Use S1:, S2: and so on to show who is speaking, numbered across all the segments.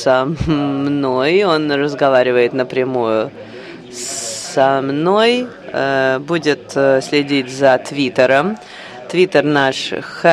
S1: со мной, он разговаривает напрямую со мной, будет следить за Твиттером. Твиттер наш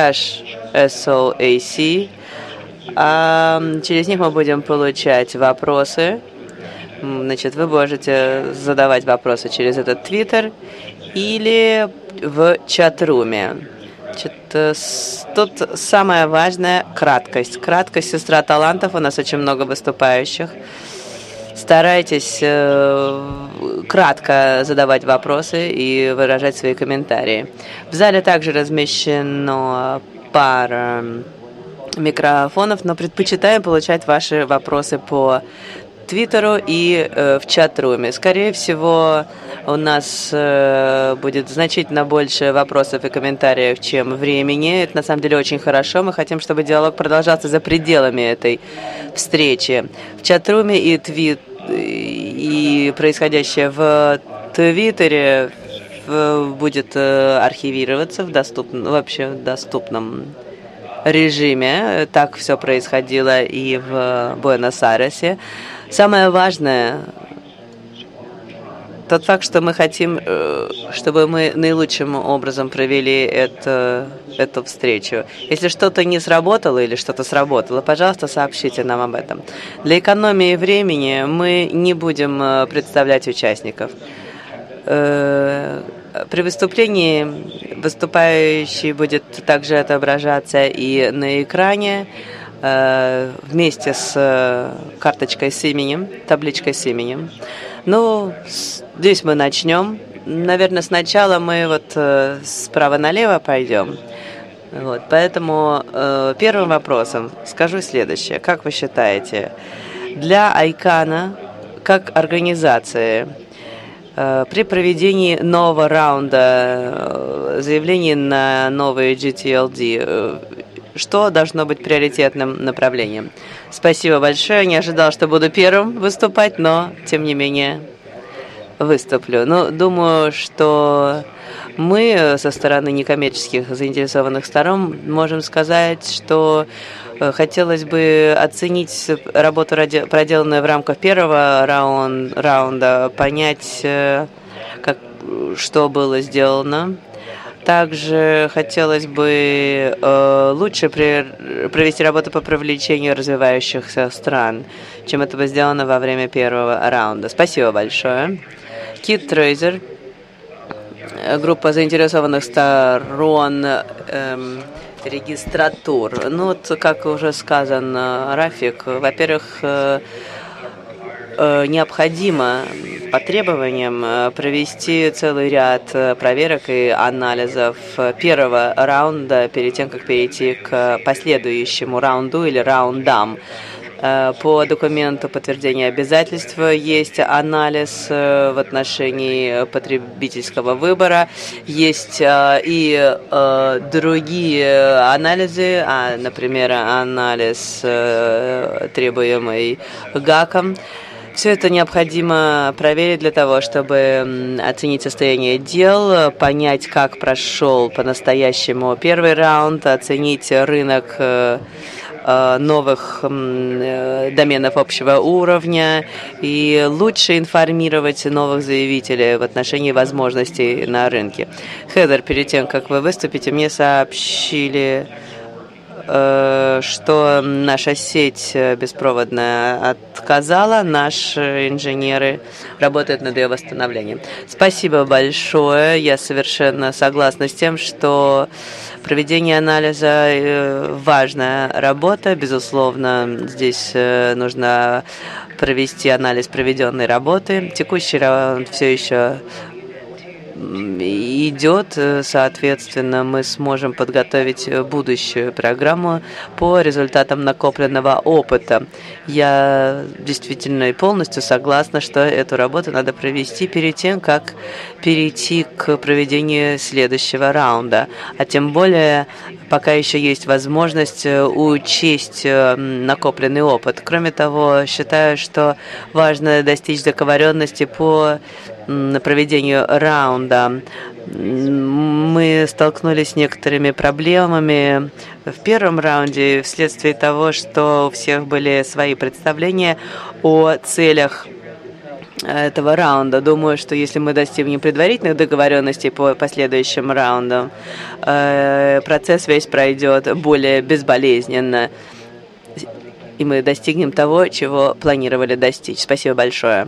S1: #SOAC. Через них мы будем получать вопросы. Значит, вы можете задавать вопросы через этот Твиттер или в чат-руме. Тут самое важное – краткость. Краткость – сестра талантов. У нас очень много выступающих. Старайтесь кратко задавать вопросы и выражать свои комментарии. В зале также размещено пара микрофонов, но предпочитаем получать ваши вопросы по Твиттеру и в чат-руме. Скорее всего, у нас будет значительно больше вопросов и комментариев, чем времени. Это на самом деле очень хорошо. Мы хотим, чтобы диалог продолжался за пределами этой встречи. В чат-руме и происходящее в Твиттере будет архивироваться в доступном режиме. Так все происходило и в Буэнос-Айресе. Самое важное тот факт, что мы хотим, чтобы мы наилучшим образом провели эту встречу. Если что-то не сработало или что-то сработало, пожалуйста, сообщите нам об этом. Для экономии времени мы не будем представлять участников. При выступлении выступающий будет также отображаться и на экране вместе с карточкой с именем, табличкой с именем. Ну, здесь мы начнем. Наверное, сначала мы справа налево пойдем. Поэтому первым вопросом скажу следующее. Как вы считаете, для ICANN, как организации, при проведении нового раунда заявлений на новые GTLD, что должно быть приоритетным направлением? Спасибо большое. Не ожидал, что буду первым выступать, но, тем не менее, выступлю. Думаю, что мы со стороны некоммерческих заинтересованных сторон можем сказать, что хотелось бы оценить работу, проделанную в рамках первого раунда, понять, что было сделано. Также хотелось бы лучше провести работу по привлечению развивающихся стран, чем это было сделано во время первого раунда. Спасибо большое. Кит Трейзер, группа заинтересованных сторон, регистратур. Как уже сказано, Рафик, во-первых, необходимо по требованиям провести целый ряд проверок и анализов первого раунда перед тем, как перейти к последующему раунду или раундам. По документу подтверждения обязательств есть анализ в отношении потребительского выбора, есть и другие анализы, например, анализ, требуемый ГАКом. Все это необходимо проверить для того, чтобы оценить состояние дел, понять, как прошел по-настоящему первый раунд, оценить рынок новых доменов общего уровня и лучше информировать новых заявителей в отношении возможностей на рынке. Хедер, перед тем, как вы выступите, мне сообщили, что наша сеть беспроводная отказала, наши инженеры работают над ее восстановлением. Спасибо большое. Я совершенно согласна с тем, что проведение анализа – важная работа. Безусловно, здесь нужно провести анализ проведенной работы. Текущий раунд все еще идет, соответственно, мы сможем подготовить будущую программу по результатам накопленного опыта. Я действительно и полностью согласна, что эту работу надо провести перед тем, как перейти к проведению следующего раунда. А тем более, пока еще есть возможность учесть накопленный опыт. Кроме того, считаю, что важно достичь договоренности по проведению раунда. Мы столкнулись с некоторыми проблемами в первом раунде вследствие того, что у всех были свои представления о целях этого раунда. Думаю, что если мы достигнем предварительных договоренностей по последующим раундам, процесс весь пройдет более безболезненно, и мы достигнем того, чего планировали достичь. Спасибо большое.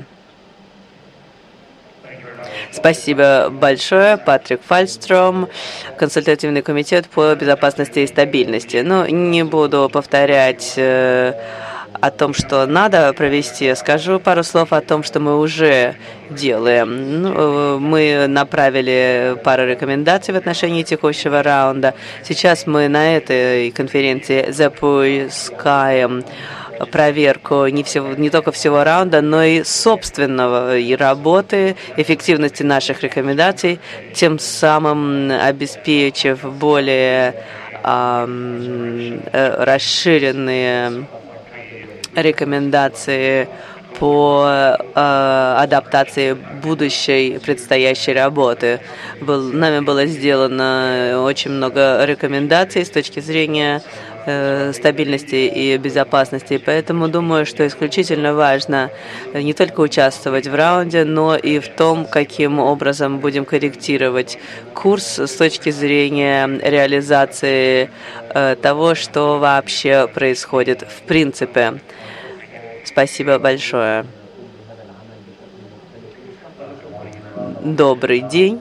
S1: Спасибо большое, Патрик Фальстром, консультативный комитет по безопасности и стабильности. Ну, не буду повторять о том, что надо провести, скажу пару слов о том, что мы уже делаем. Ну, мы направили пару рекомендаций в отношении текущего раунда. Сейчас мы на этой конференции запускаем проверку не только всего раунда, но и собственного и работы, эффективности наших рекомендаций, тем самым обеспечив более расширенные рекомендации по адаптации будущей предстоящей работы. Нами было сделано очень много рекомендаций с точки зрения стабильности и безопасности. Поэтому думаю, что исключительно важно не только участвовать в раунде, но и в том, каким образом будем корректировать курс с точки зрения реализации того, что вообще происходит в принципе. Спасибо большое. Добрый день.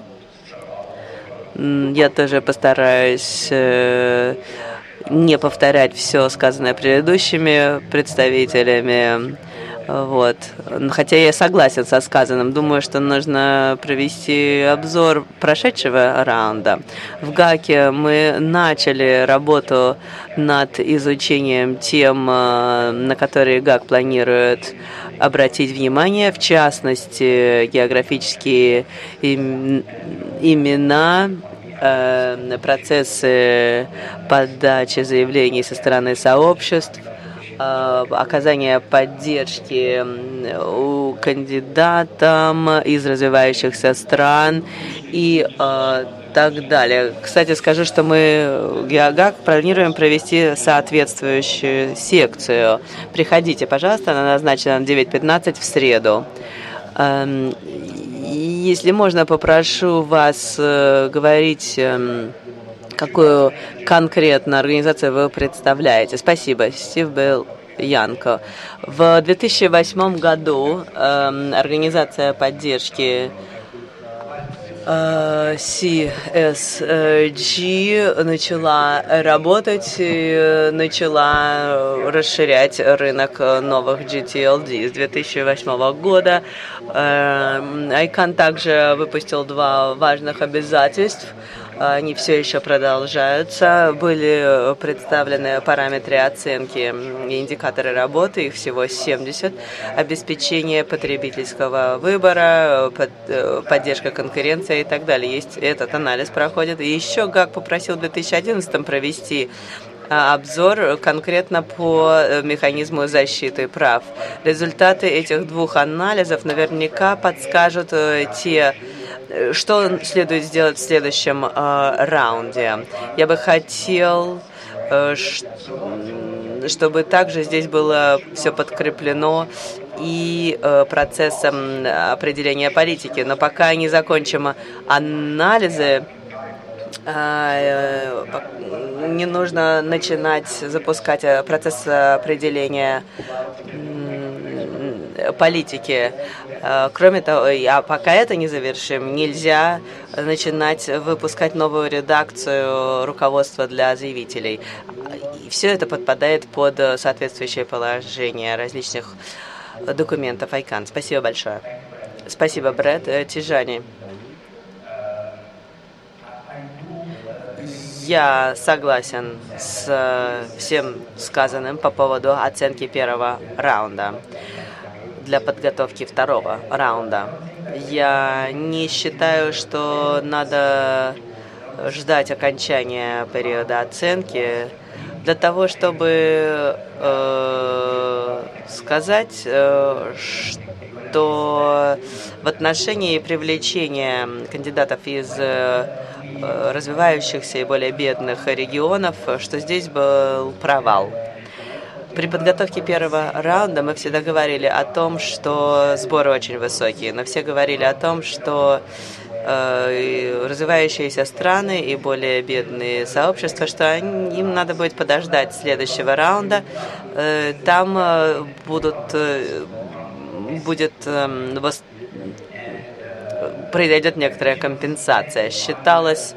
S1: Я тоже постараюсь не повторять все сказанное предыдущими представителями. Вот. Хотя я согласен со сказанным. Думаю, что нужно провести обзор прошедшего раунда. В ГАКе мы начали работу над изучением тем, на которые ГАК планирует обратить внимание, в частности, географические имена, процессы подачи заявлений со стороны сообществ, оказание поддержки кандидатам из развивающихся стран и так далее. Кстати, скажу, что мы, ГАК, планируем провести соответствующую секцию. Приходите, пожалуйста, она назначена на 9:15 в среду. Если можно, попрошу вас говорить, какую конкретно организацию вы представляете. Спасибо. Стив Белл Янко. В 2008 году организация поддержки CSG начала работать и начала расширять рынок новых GTLD. С 2008 года ICANN также выпустил 2 важных обязательств. Они все еще продолжаются. Были представлены параметры оценки и индикаторы работы, их всего 70. Обеспечение потребительского выбора, поддержка конкуренции и так далее. Этот анализ проходит. И еще ГАК попросил в 2011 провести обзор конкретно по механизму защиты прав. Результаты этих 2 анализов наверняка подскажут что следует сделать в следующем раунде. Я бы хотел, чтобы также здесь было все подкреплено и процессом определения политики. Но пока не закончим анализы, не нужно начинать запускать процесс определения политики. Кроме того, пока это не завершим, нельзя начинать выпускать новую редакцию руководства для заявителей. И все это подпадает под соответствующее положение различных документов ICANN. Спасибо большое. Спасибо, Брэд. Тижани. Я согласен с всем сказанным по поводу оценки первого раунда. Для подготовки второго раунда. Я не считаю, что надо ждать окончания периода оценки для того, чтобы сказать, что что в отношении привлечения кандидатов из развивающихся и более бедных регионов, что здесь был провал. При подготовке первого раунда мы всегда говорили о том, что сборы очень высокие, но все говорили о том, что развивающиеся страны и более бедные сообщества, что им надо будет подождать следующего раунда. Там произойдет некоторая компенсация. Считалось,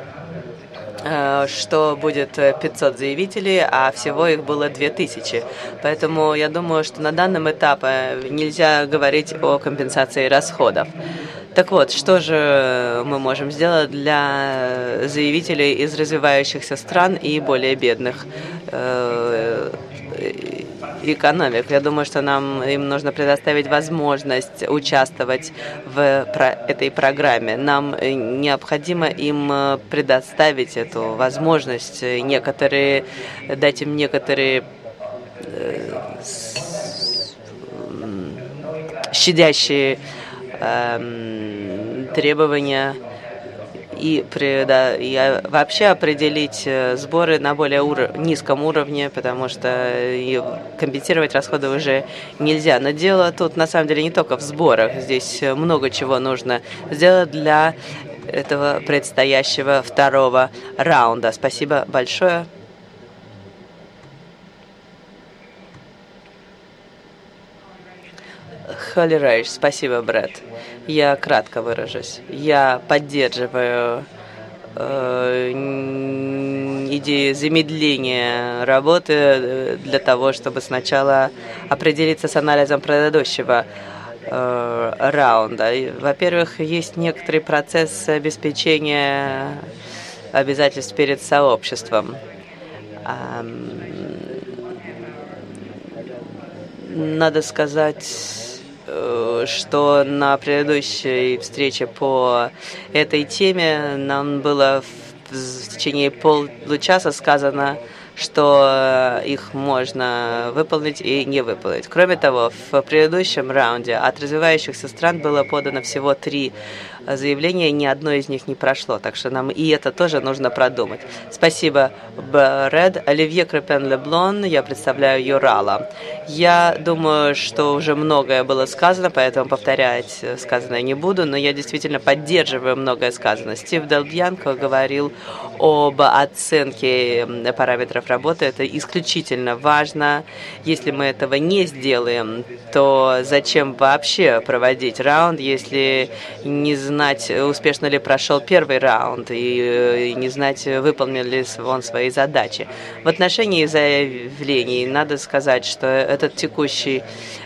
S1: что будет 500 заявителей, а всего их было 2000. Поэтому я думаю, что на данном этапе нельзя говорить о компенсации расходов. Так вот, что же мы можем сделать для заявителей из развивающихся стран и более бедных экономик? Я думаю, что им нужно предоставить возможность участвовать в этой программе. Нам необходимо им предоставить эту возможность, дать им некоторые щадящие требования и вообще определить сборы на более низком уровне, потому что компенсировать расходы уже нельзя. Но дело тут на самом деле не только в сборах. Здесь много чего нужно сделать для этого предстоящего второго раунда. Спасибо большое. Холли Рейш, спасибо, Брэд. Я кратко выражусь. Я поддерживаю идею замедления работы для того, чтобы сначала определиться с анализом предыдущего раунда. Во-первых, есть некоторый процесс обеспечения обязательств перед сообществом. Надо сказать, что на предыдущей встрече по этой теме нам было в течение получаса сказано, что их можно выполнить и не выполнить. Кроме того, в предыдущем раунде от развивающихся стран было подано всего 3 заявления, ни одно из них не прошло, так что нам и это тоже нужно продумать. Спасибо, Брэд. Оливье Крепен-Леблон, я представляю Юрала. Я думаю, что уже многое было сказано, поэтому повторять сказанное не буду, но я действительно поддерживаю многое сказано. Стив Делбьянко говорил об оценке параметров работы. Это исключительно важно. Если мы этого не сделаем, то зачем вообще проводить раунд, если не знать, успешно ли прошел первый раунд и не знать, выполнил ли он свои задачи. В отношении заявлений надо сказать, что этот текущий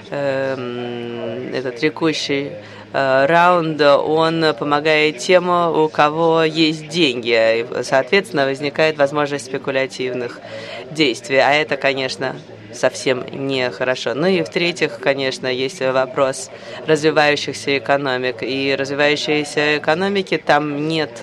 S1: раунд, он помогает тем, у кого есть деньги. И, соответственно, возникает возможность спекулятивных действий. А это, конечно, совсем нехорошо. Ну и в-третьих, конечно, есть вопрос развивающихся экономик. И развивающиеся экономики, там нет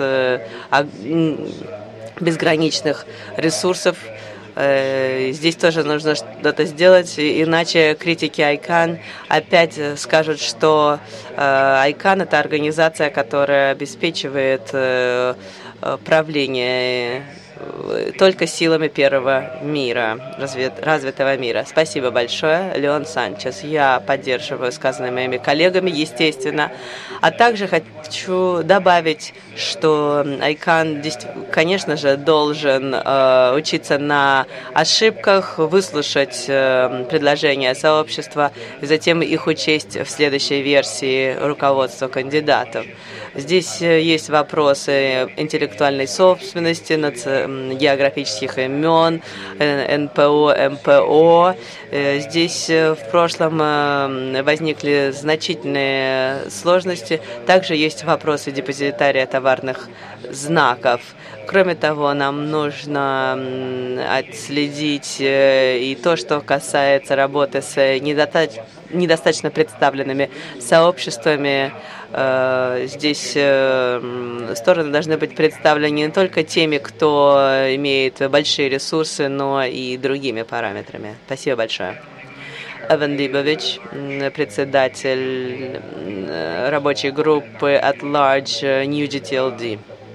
S1: безграничных ресурсов. Здесь тоже нужно что-то сделать, иначе критики ICANN опять скажут, что ICANN – это организация, которая обеспечивает правление только силами первого мира, развитого мира. Спасибо большое, Леон Санчес. Я поддерживаю сказанное моими коллегами, естественно. А также хочу добавить, что ICANN, конечно же, должен учиться на ошибках, выслушать предложения сообщества и затем их учесть в следующей версии руководства кандидатов. Здесь есть вопросы интеллектуальной собственности, географических имен, НПО, МПО. Здесь в прошлом возникли значительные сложности. Также есть вопросы депозитария товарных знаков. Кроме того, нам нужно отследить и то, что касается работы с недостаточно представленными сообществами. Здесь стороны должны быть представлены не только теми, кто имеет большие ресурсы, но и другими параметрами. Спасибо большое. Эван Либович, председатель рабочей группы at large New GTLD.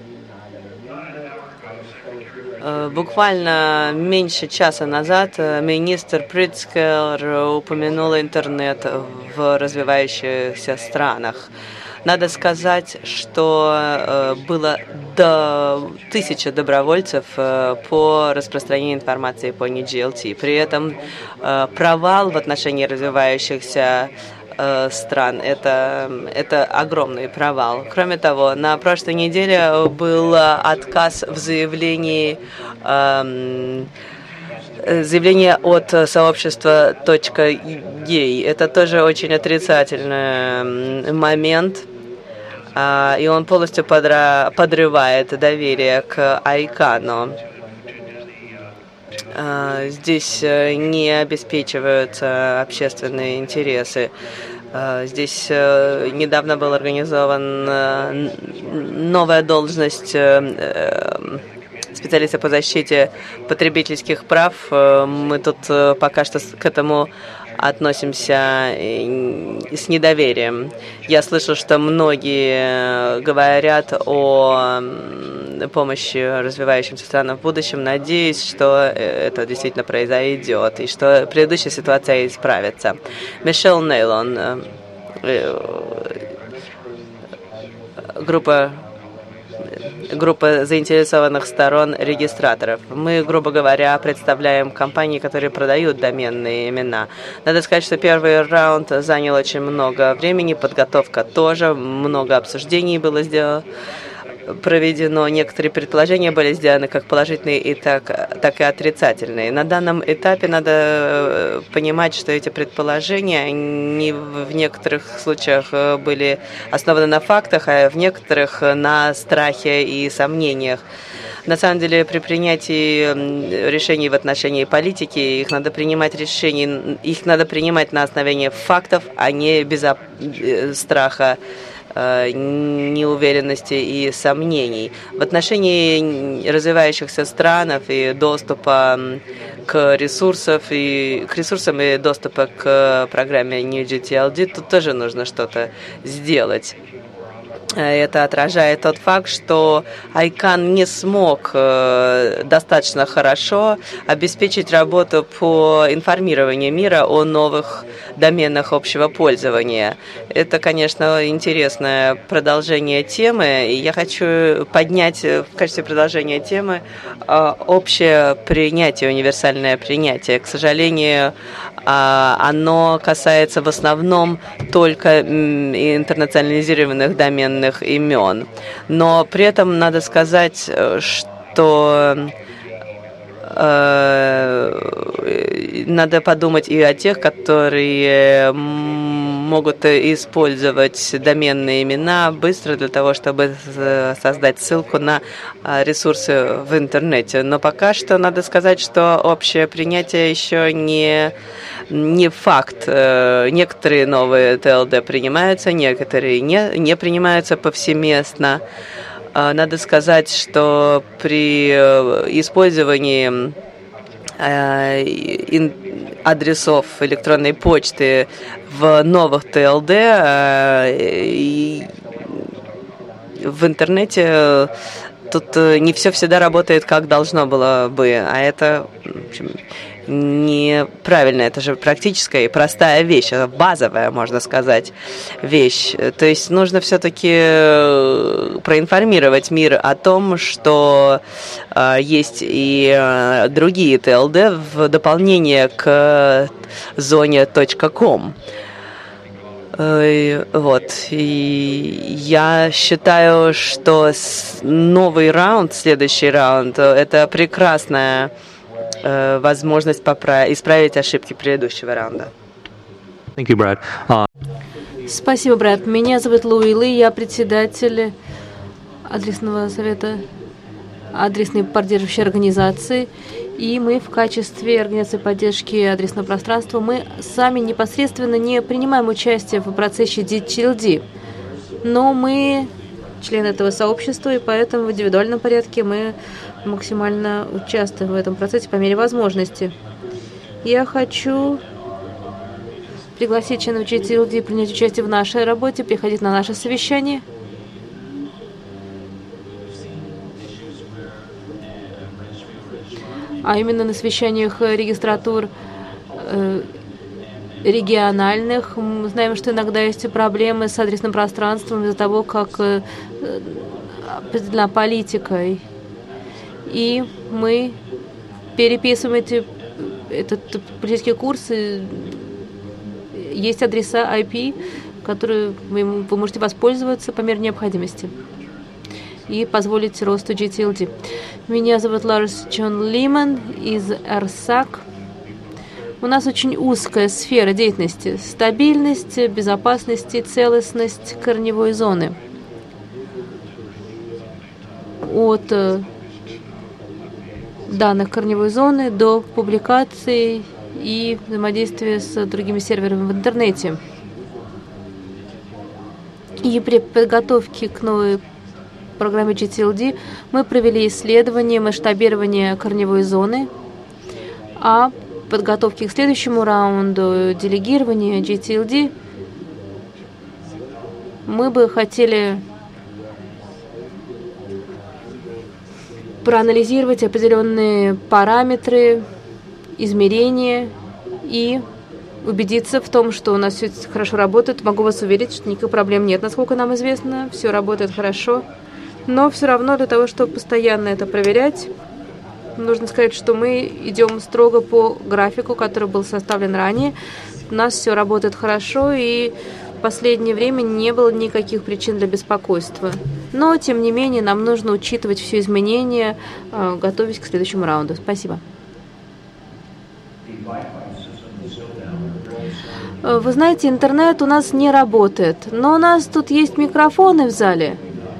S1: Буквально меньше часа назад министр Притцкер упомянул интернет в развивающихся странах. Надо сказать, что было до 1000 добровольцев по распространению информации по NGLT. При этом провал в отношении развивающихся стран. Это огромный провал. Кроме того, на прошлой неделе был отказ в заявлении от сообщества .gay. Это тоже очень отрицательный момент, и он полностью подрывает доверие к ICANN. Здесь не обеспечиваются общественные интересы. Здесь недавно была организована новая должность специалиста по защите потребительских прав. Мы тут пока что к этому относимся с недоверием. Я слышу, что многие говорят о помощи развивающимся странам в будущем. Надеюсь, что это действительно произойдет и что предыдущая ситуация исправится. Мишель Нейлон, группа заинтересованных сторон регистраторов. Мы, грубо говоря, представляем компании, которые продают доменные имена. Надо сказать, что первый раунд занял очень много времени, подготовка тоже, много обсуждений было проведено, некоторые предположения были сделаны как положительные, и так и отрицательные. На данном этапе надо понимать, что эти предположения они в некоторых случаях были основаны на фактах, а в некоторых на страхе и сомнениях. На самом деле, при принятии решений в отношении политики, их надо принимать на основании фактов, а не без страха, неуверенности и сомнений. В отношении развивающихся стран и доступа к ресурсам и доступа к программе New GTLD, тут тоже нужно что-то сделать. Это отражает тот факт, что ICANN не смог достаточно хорошо обеспечить работу по информированию мира о новых доменах общего пользования. Это, конечно, интересное продолжение темы. Я хочу поднять в качестве продолжения темы общее принятие, универсальное принятие. К сожалению, оно касается в основном только интернационализированных доменных имен. Но при этом надо сказать, что надо подумать и о тех, которые могут использовать доменные имена быстро для того, чтобы создать ссылку на ресурсы в интернете. Но пока что надо сказать, что общее принятие еще не факт. Некоторые новые ТЛД принимаются, некоторые не принимаются повсеместно. Надо сказать, что при использовании адресов электронной почты в новых ТЛД в интернете тут не все всегда работает, как должно было бы, а это, в общем, неправильно. Это же практическая и простая вещь, базовая, можно сказать, вещь. То есть нужно все-таки проинформировать мир о том, что есть и другие ТЛД в дополнение к зоне .com. Вот. И я считаю, что новый раунд, следующий раунд, это прекрасная возможность исправить ошибки предыдущего раунда.
S2: Thank you, Brad.
S3: Спасибо, Брэд. Меня зовут Луи Ли, я председатель адресного совета адресной поддерживающей организации. И мы в качестве организации поддержки адресного пространства, мы сами непосредственно не принимаем участие в процессе DTLD. Но мы члены этого сообщества, и поэтому в индивидуальном порядке мы максимально участвуем в этом процессе по мере возможности. Я хочу пригласить членов GTLD принять участие в нашей работе, приходить на наше совещание. А именно на совещаниях регистратур региональных. Мы знаем, что иногда есть проблемы с адресным пространством из-за того, как определена политика. И мы переписываем этот политический курс. Есть адреса IP, которые вы можете воспользоваться по мере необходимости и позволить росту GTLD. Меня зовут Ларис Джон Лиман из RSAC. У нас очень узкая сфера деятельности. Стабильность, безопасность и целостность корневой зоны. От данных корневой зоны до публикации и взаимодействия с другими серверами в интернете. И при подготовке к новой программе GTLD мы провели исследование масштабирования корневой зоны, а подготовки к следующему раунду делегирования GTLD мы бы хотели проанализировать определенные параметры, измерения и убедиться в том, что у нас все хорошо работает. Могу вас уверить, что никаких проблем нет, насколько нам известно. Все работает хорошо. Но все равно для того, чтобы постоянно это проверять, нужно сказать, что мы идем строго по графику, который был составлен ранее. У нас все работает хорошо, и в последнее время не было никаких причин для беспокойства. Но, тем не менее, нам нужно учитывать все изменения, готовясь к следующему раунду. Спасибо. Вы знаете, интернет у нас не работает, но у нас тут есть микрофоны в зале.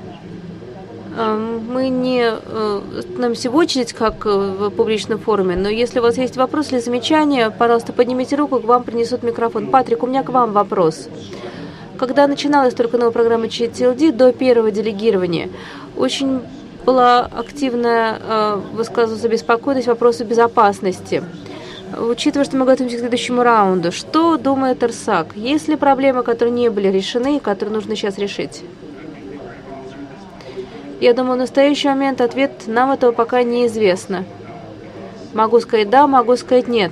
S3: Мы не становимся в очередь, как в публичном форуме, но если у вас есть вопрос или замечание, пожалуйста, поднимите руку, к вам принесут микрофон. Патрик, у меня к вам вопрос. Когда начиналась только новая программа GTLD, до первого делегирования, очень была активная высказываться беспокойность вопроса безопасности. Учитывая, что мы готовимся к следующему раунду, что думает RSAC? Есть ли проблемы, которые не были решены и которые нужно сейчас решить? Я думаю, в настоящий момент ответ нам этого пока неизвестно. Могу сказать да, могу сказать нет.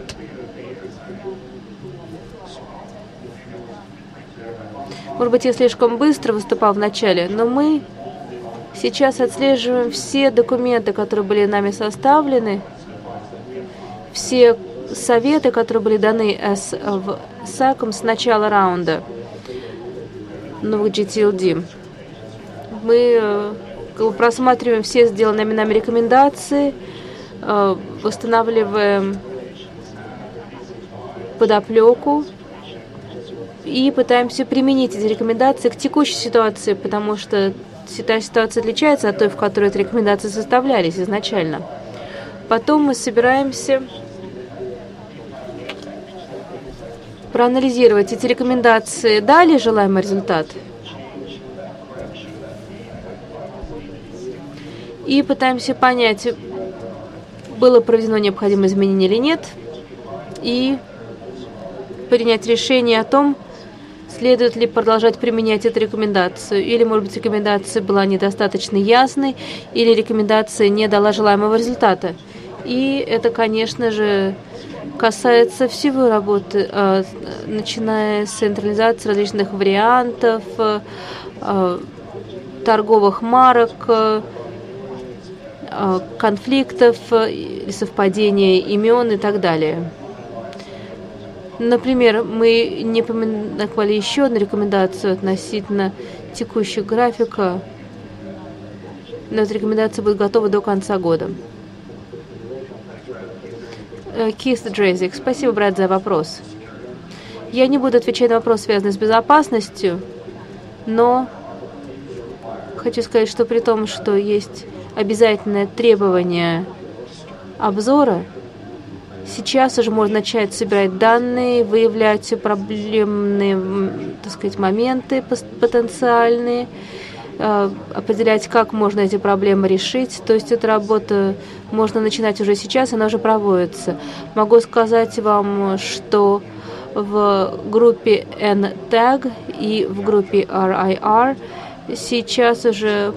S3: Может быть, я слишком быстро выступал в начале, но мы сейчас отслеживаем все документы, которые были нами составлены, все советы, которые были даны SAC с начала раунда новых GTLD. Мы просматриваем все сделанные нами рекомендации, восстанавливаем подоплеку и пытаемся применить эти рекомендации к текущей ситуации, потому что ситуация отличается от той, в которой эти рекомендации составлялись изначально. Потом мы собираемся проанализировать эти рекомендации, дали желаемый результат, и пытаемся понять, было проведено необходимое изменение или нет, и принять решение о том, следует ли продолжать применять эту рекомендацию, или, может быть, рекомендация была недостаточно ясной, или рекомендация не дала желаемого результата. И это, конечно же, касается всего работы, начиная с централизации различных вариантов, торговых марок, конфликтов, совпадения имен и так далее. Например, мы не помянули еще одну рекомендацию относительно текущего графика, но эта рекомендация будет готова до конца года. Кис Дрейзик, спасибо, брат, за вопрос. Я не буду отвечать на вопрос, связанный с безопасностью, но хочу сказать, что при том, что есть обязательное требование обзора, сейчас уже можно начать собирать данные, выявлять проблемные, так сказать, моменты потенциальные, определять, как можно эти проблемы решить. То есть эта работа можно начинать уже сейчас, она уже проводится. Могу сказать вам, что в группе NTAG и в группе RIR. Сейчас уже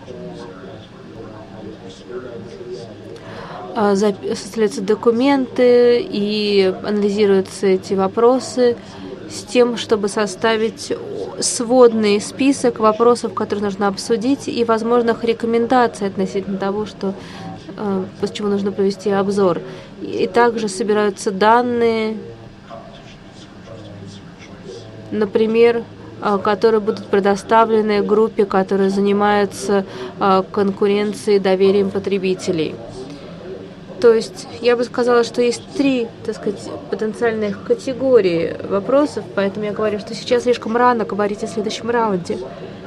S3: составляются документы и анализируются эти вопросы с тем, чтобы составить сводный список вопросов, которые нужно обсудить, и возможных рекомендаций относительно того, почему нужно провести обзор. И также собираются данные, например, которые будут предоставлены группе, которая занимается конкуренцией и доверием потребителей. То есть я бы сказала, что есть 3, так сказать, потенциальных категории вопросов, поэтому я говорю, что сейчас слишком рано говорить о следующем раунде.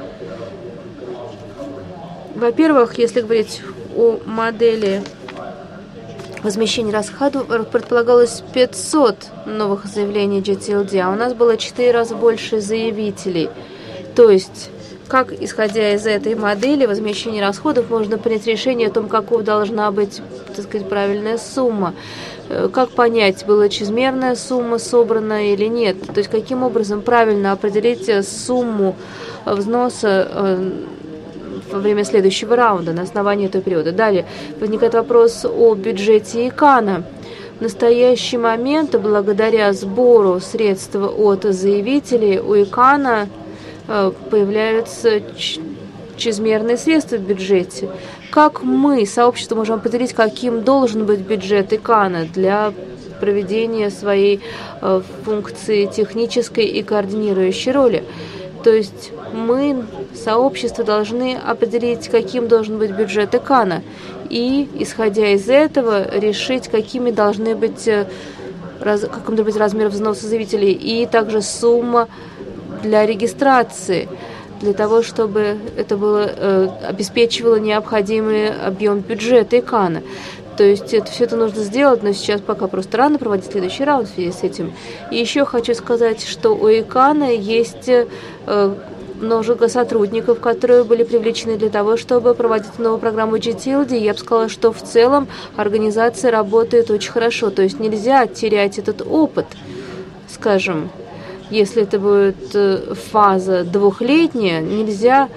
S3: Во-первых, если говорить о модели возмещения расходов, предполагалось 500 новых заявлений GTLD, а у нас было 4 раза больше заявителей. То есть, как, исходя из этой модели возмещения расходов, можно принять решение о том, каков должна быть, так сказать, правильная сумма. Как понять, была чрезмерная сумма собрана или нет? То есть, каким образом правильно определить сумму взноса во время следующего раунда на основании этого периода. Далее возникает вопрос о бюджете ИКАНа. В настоящий момент, благодаря сбору средств от заявителей, у ИКАНа появляются чрезмерные средства в бюджете. Как мы, сообщество, можем определить, каким должен быть бюджет ИКАНа для проведения своей функции технической и координирующей роли? То есть мы, сообщество, должны определить, каким должен быть бюджет ИКАНа, и, исходя из этого, решить, каким должен быть размер взноса заявителей, и также сумма для регистрации, для того, чтобы это обеспечивало необходимый объем бюджета ИКАНа. То есть все это нужно сделать, но сейчас пока просто рано проводить следующий раунд в связи с этим. И еще хочу сказать, что у ИКАНа есть много сотрудников, которые были привлечены для того, чтобы проводить новую программу GTLD. Я бы сказала, что в целом организация работает очень хорошо. То есть нельзя терять этот опыт, скажем. Если это будет фаза 2-летняя, нельзя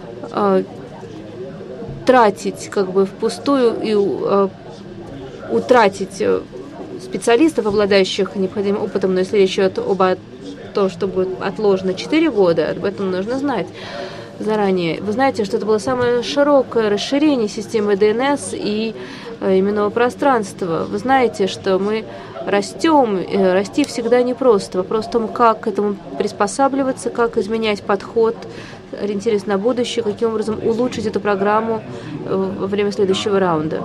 S3: тратить впустую и утратить специалистов, обладающих необходимым опытом, но если речь идет об том, что будет отложено 4 года, об этом нужно знать заранее. Вы знаете, что это было самое широкое расширение системы DNS и именного пространства. Вы знаете, что мы растем, расти всегда непросто. Вопрос в том, как к этому приспосабливаться, как изменять подход, ориентируясь на будущее, каким образом улучшить эту программу во время следующего раунда.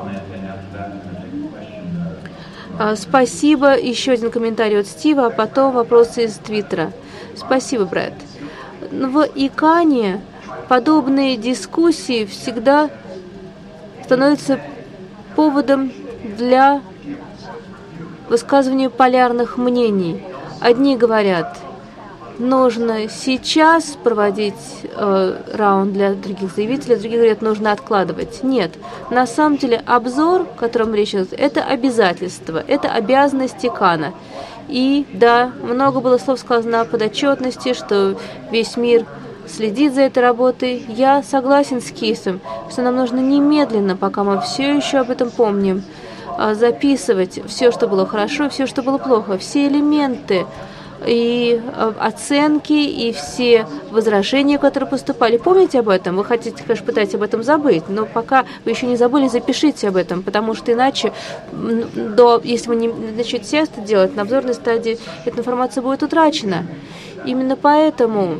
S3: Спасибо. Еще один комментарий от Стива, а потом вопросы из Твиттера. Спасибо, Брэд. В ИКАНе подобные дискуссии всегда становятся поводом для высказывания полярных мнений. Одни говорят, нужно сейчас проводить раунд для других заявителей, другие говорят, нужно откладывать. Нет, на самом деле обзор, о котором речь идет, это обязательство, это обязанность ИКАНа. И да, много было слов сказано о подотчетности, что весь мир следит за этой работой. Я согласен с Кисом, что нам нужно немедленно, пока мы все еще об этом помним, записывать все, что было хорошо, все, что было плохо, все элементы и оценки, и все возражения, которые поступали. Помните об этом? Вы хотите, конечно, пытаетесь об этом забыть, но пока вы еще не забыли, запишите об этом, потому что иначе, если вы не начнете это делать, на обзорной стадии эта информация будет утрачена. Именно поэтому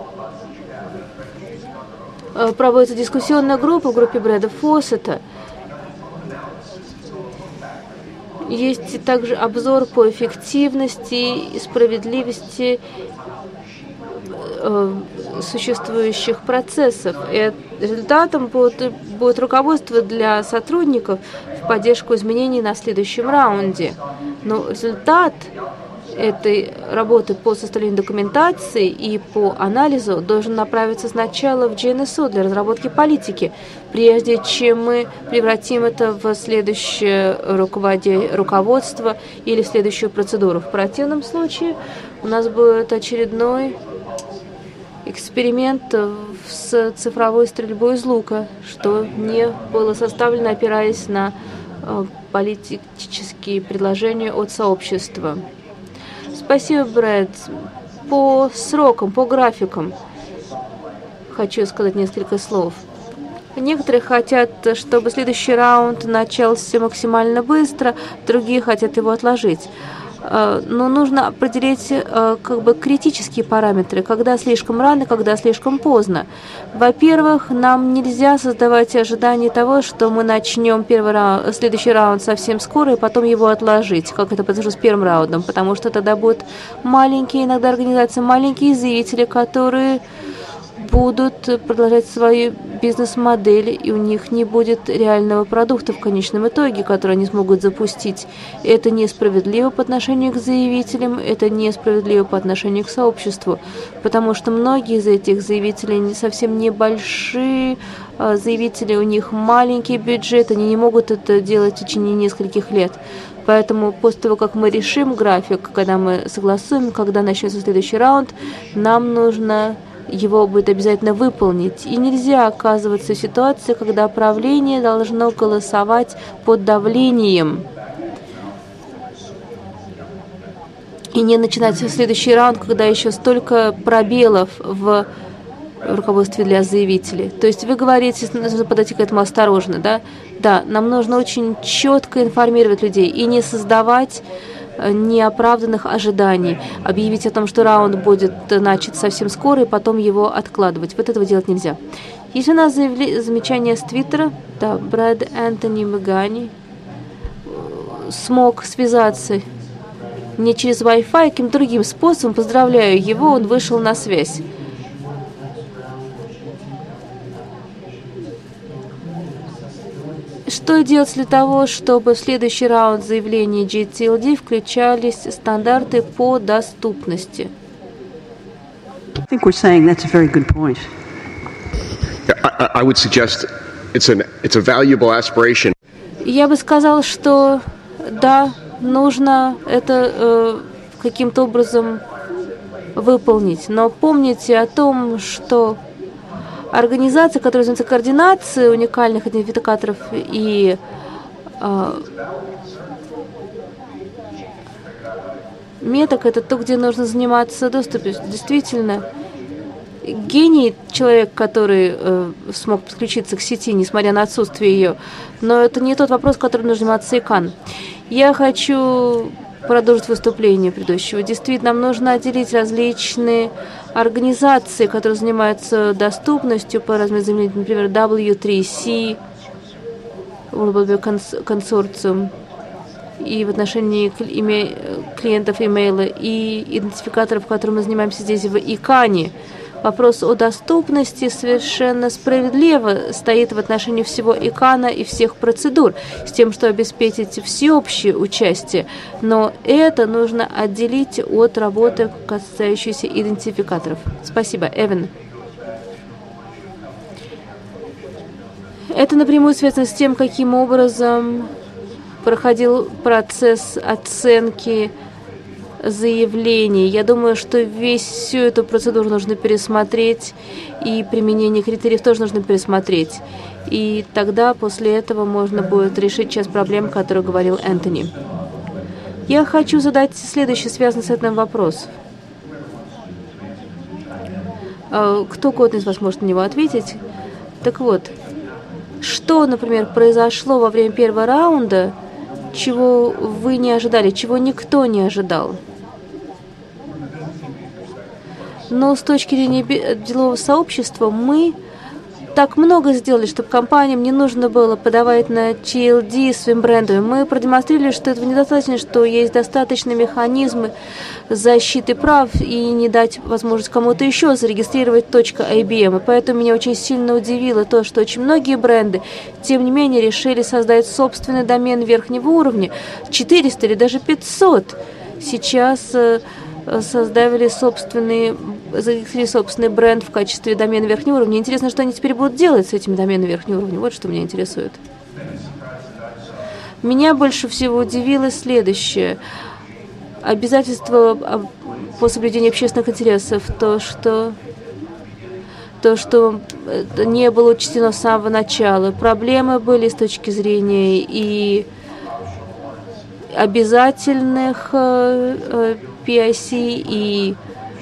S3: проводится дискуссионная группа в группе Брэда Фоссета. Есть также обзор по эффективности и справедливости существующих процессов. И результатом будет руководство для сотрудников в поддержку изменений на следующем раунде. Но результат этой работы по составлению документации и по анализу должен направиться сначала в GNSO для разработки политики, прежде чем мы превратим это в следующее руководство или в следующую процедуру. В противном случае у нас будет очередной эксперимент с цифровой стрельбой из лука, что не было составлено, опираясь на политические предложения от сообщества. Спасибо, Брэд. По срокам, по графикам хочу сказать несколько слов. Некоторые хотят, чтобы следующий раунд начался максимально быстро, другие хотят его отложить. Но нужно определить критические параметры, когда слишком рано, когда слишком поздно. Во-первых, нам нельзя создавать ожидания того, что мы начнем следующий раунд совсем скоро и потом его отложить, как это произошло с первым раундом, потому что тогда будут маленькие, иногда организации, маленькие заявители, которые будут продолжать свою бизнес-модель, и у них не будет реального продукта в конечном итоге, который они смогут запустить. Это несправедливо по отношению к заявителям, это несправедливо по отношению к сообществу, потому что многие из этих заявителей совсем небольшие заявители, у них маленький бюджет, они не могут это делать в течение нескольких лет. Поэтому после того, как мы решим график, когда мы согласуем, когда начнется следующий раунд, нам нужно его будет обязательно выполнить. И нельзя оказываться в ситуации, когда правление должно голосовать под давлением. И не начинать следующий раунд, когда еще столько пробелов в руководстве для заявителей. То есть вы говорите, нужно подойти к этому осторожно, да? Да, нам нужно очень четко информировать людей и не создавать неоправданных ожиданий, объявить о том, что раунд будет начат совсем скоро, и потом его откладывать. Вот этого делать нельзя. Если у нас замечание с Твиттера, да, Брэд Энтони Мегани смог связаться не через Wi-Fi, а каким-то другим способом, поздравляю его, он вышел на связь. Что делать для того, чтобы в следующий раунд заявлений GTLD включались стандарты по доступности?
S4: I think we're saying that's a very good point.
S5: I would suggest it's a valuable aspiration.
S3: Я бы сказал, что да, нужно это каким-то образом выполнить, но помните о том, что организация, которая занимается координацией уникальных идентификаторов и меток, это то, где нужно заниматься доступом. Действительно, гений человек, который смог подключиться к сети, несмотря на отсутствие ее, но это не тот вопрос, которым нужно заниматься ИКАН. Я хочу продолжить выступление предыдущего. Действительно, нам нужно отделить различные организации, которые занимаются доступностью по разным заявлениям, например, W3C, консорциум, и в отношении клиентов имейла, и идентификаторов, которым мы занимаемся здесь в ИКАНе. Вопрос о доступности совершенно справедливо стоит в отношении всего ИКАНа и всех процедур, с тем, что обеспечить всеобщее участие. Но это нужно отделить от работы, касающейся идентификаторов. Спасибо. Эван. Это напрямую связано с тем, каким образом проходил процесс оценки заявлений. Я думаю, что всю эту процедуру нужно пересмотреть, и применение критериев тоже нужно пересмотреть. И тогда после этого можно будет решить часть проблем, о которых говорил Энтони. Я хочу задать следующий, связанный с этим вопрос. Кто угодно из вас может на него ответить. Так вот, что, например, произошло во время первого раунда, чего вы не ожидали, чего никто не ожидал? Но с точки зрения делового сообщества мы так много сделали, чтобы компаниям не нужно было подавать на TLD своим брендом. Мы продемонстрировали, что этого недостаточно, что есть достаточные механизмы защиты прав и не дать возможность кому-то еще зарегистрировать .IBM. И поэтому меня очень сильно удивило то, что очень многие бренды, тем не менее, решили создать собственный домен верхнего уровня, 400 или даже 500. сейчас зарегистрировали собственный бренд в качестве домена верхнего уровня. Интересно, что они теперь будут делать с этими доменами верхнего уровня. Вот что меня интересует. Меня больше всего удивило следующее. Обязательство по соблюдению общественных интересов. То, что не было учтено с самого начала. Проблемы были с точки зрения и обязательных PIC, и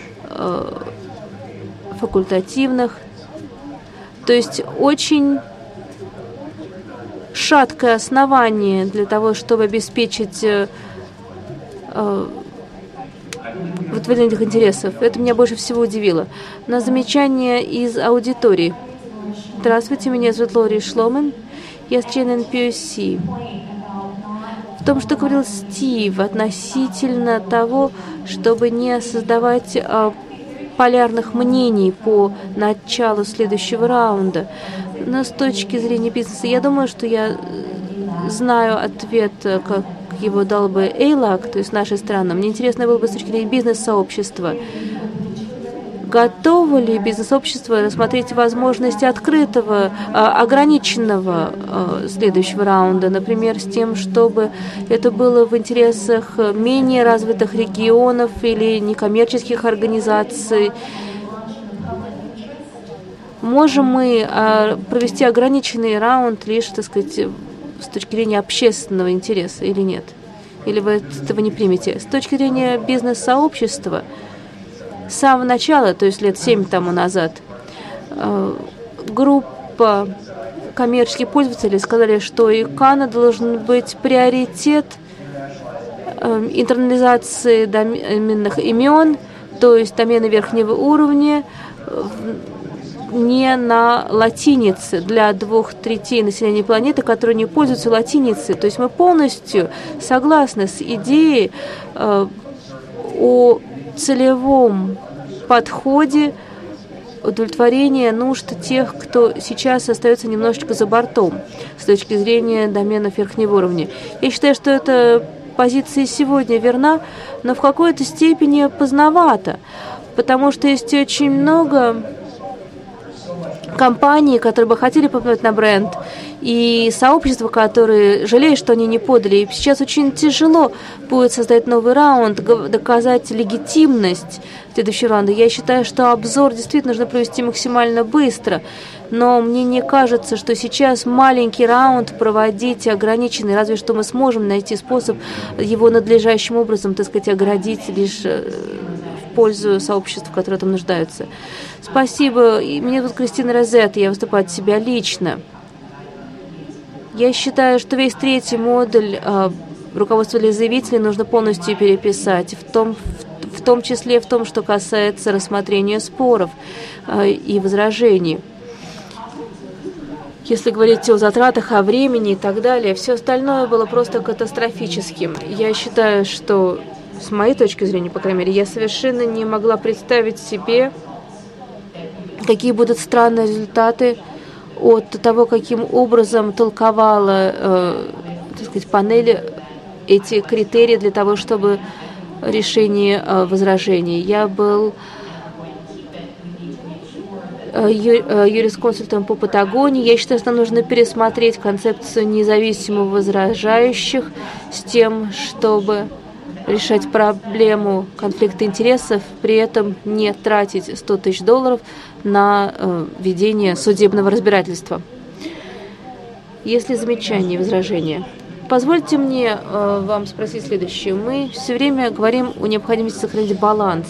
S3: факультативных. То есть очень шаткое основание для того, чтобы обеспечить удовлетворение этих интересов. Это меня больше всего удивило. На замечание из аудитории. Здравствуйте, меня зовут Лори Шломан. Я член NPOC. В том, что говорил Стив относительно того, чтобы не создавать полярных мнений по началу следующего раунда. Но с точки зрения бизнеса, я думаю, что я знаю ответ, как его дал бы EILAC, то есть наша страна. Мне интересно было бы с точки зрения бизнес-сообщества. Готово ли бизнес-сообщество рассмотреть возможности открытого, ограниченного следующего раунда, например, с тем, чтобы это было в интересах менее развитых регионов или некоммерческих организаций? Можем мы провести ограниченный раунд лишь, так сказать, с точки зрения общественного интереса или нет? Или вы этого не примете? С точки зрения бизнес-сообщества, с самого начала, то есть лет 7 тому назад, группа коммерческих пользователей сказали, что у ИКАНа должен быть приоритет интернализации доменных имен, то есть домены верхнего уровня, не на латинице для 2/3 населения планеты, которые не пользуются латиницей. То есть мы полностью согласны с идеей о целевом подходе удовлетворения нужд тех, кто сейчас остается немножечко за бортом с точки зрения доменов верхнего уровня. Я считаю, что эта позиция сегодня верна, но в какой-то степени поздновато, потому что есть очень много компании, которые бы хотели попасть на бренд, и сообщества, которые жалеют, что они не подали. И сейчас очень тяжело будет создать новый раунд, доказать легитимность следующего раунда. Я считаю, что обзор действительно нужно провести максимально быстро, но мне не кажется, что сейчас маленький раунд проводить ограниченный, разве что мы сможем найти способ его надлежащим образом, так сказать, оградить лишь в пользу сообществ, которые там нуждаются. Спасибо. Меня зовут Кристина Розетта, я выступаю от себя лично. Я считаю, что весь третий модуль руководства для заявителей нужно полностью переписать, в том числе в том, что касается рассмотрения споров и возражений. Если говорить о затратах, о времени и так далее, все остальное было просто катастрофическим. Я считаю, что, с моей точки зрения, по крайней мере, я совершенно не могла представить себе, какие будут странные результаты от того, каким образом толковала, так сказать, панель эти критерии для того, чтобы решение возражений. Я был юрисконсультом по Патагонии. Я считаю, что нужно пересмотреть концепцию независимых возражающих с тем, чтобы решать проблему конфликта интересов, при этом не тратить $100 тысяч на ведение судебного разбирательства. Есть ли замечания, возражения? Позвольте мне вам спросить следующее. Мы все время говорим о необходимости сохранить баланс.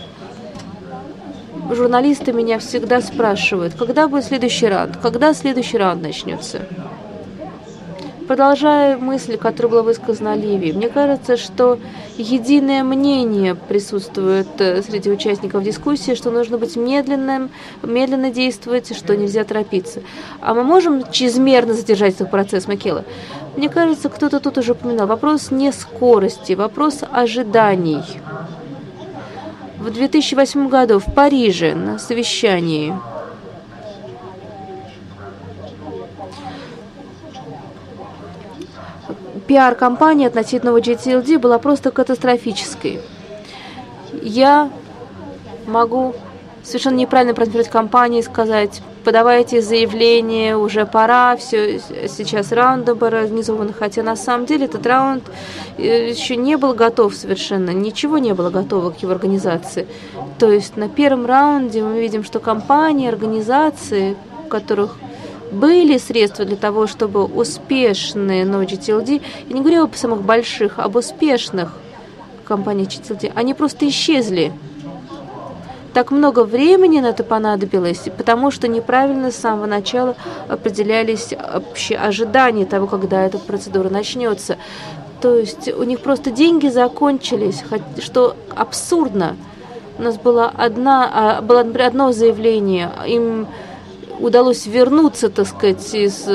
S3: Журналисты меня всегда спрашивают, когда будет следующий раунд, когда следующий раунд начнется. Продолжая мысль, которая была высказана Оливией, мне кажется, что единое мнение присутствует среди участников дискуссии, что нужно быть медленно действовать, что нельзя торопиться. А мы можем чрезмерно задержать этот процесс, Макела? Мне кажется, кто-то тут уже упоминал. Вопрос не скорости, вопрос ожиданий. В 2008 году в Париже на совещании пиар-кампания относительно GTLD была просто катастрофической. Я могу совершенно неправильно проинформировать компании, сказать: подавайте заявление, уже пора, все, сейчас раунд организован, хотя на самом деле этот раунд еще не был готов совершенно, ничего не было готово к его организации. То есть на первом раунде мы видим, что компании, организации, у которых были средства для того, чтобы успешные GTLD, я не говорю об самых больших, об успешных компаниях GTLD, они просто исчезли. Так много времени на это понадобилось, потому что неправильно с самого начала определялись общие ожидания того, когда эта процедура начнется. То есть у них просто деньги закончились, что абсурдно. У нас было одно заявление, им удалось вернуться, так сказать,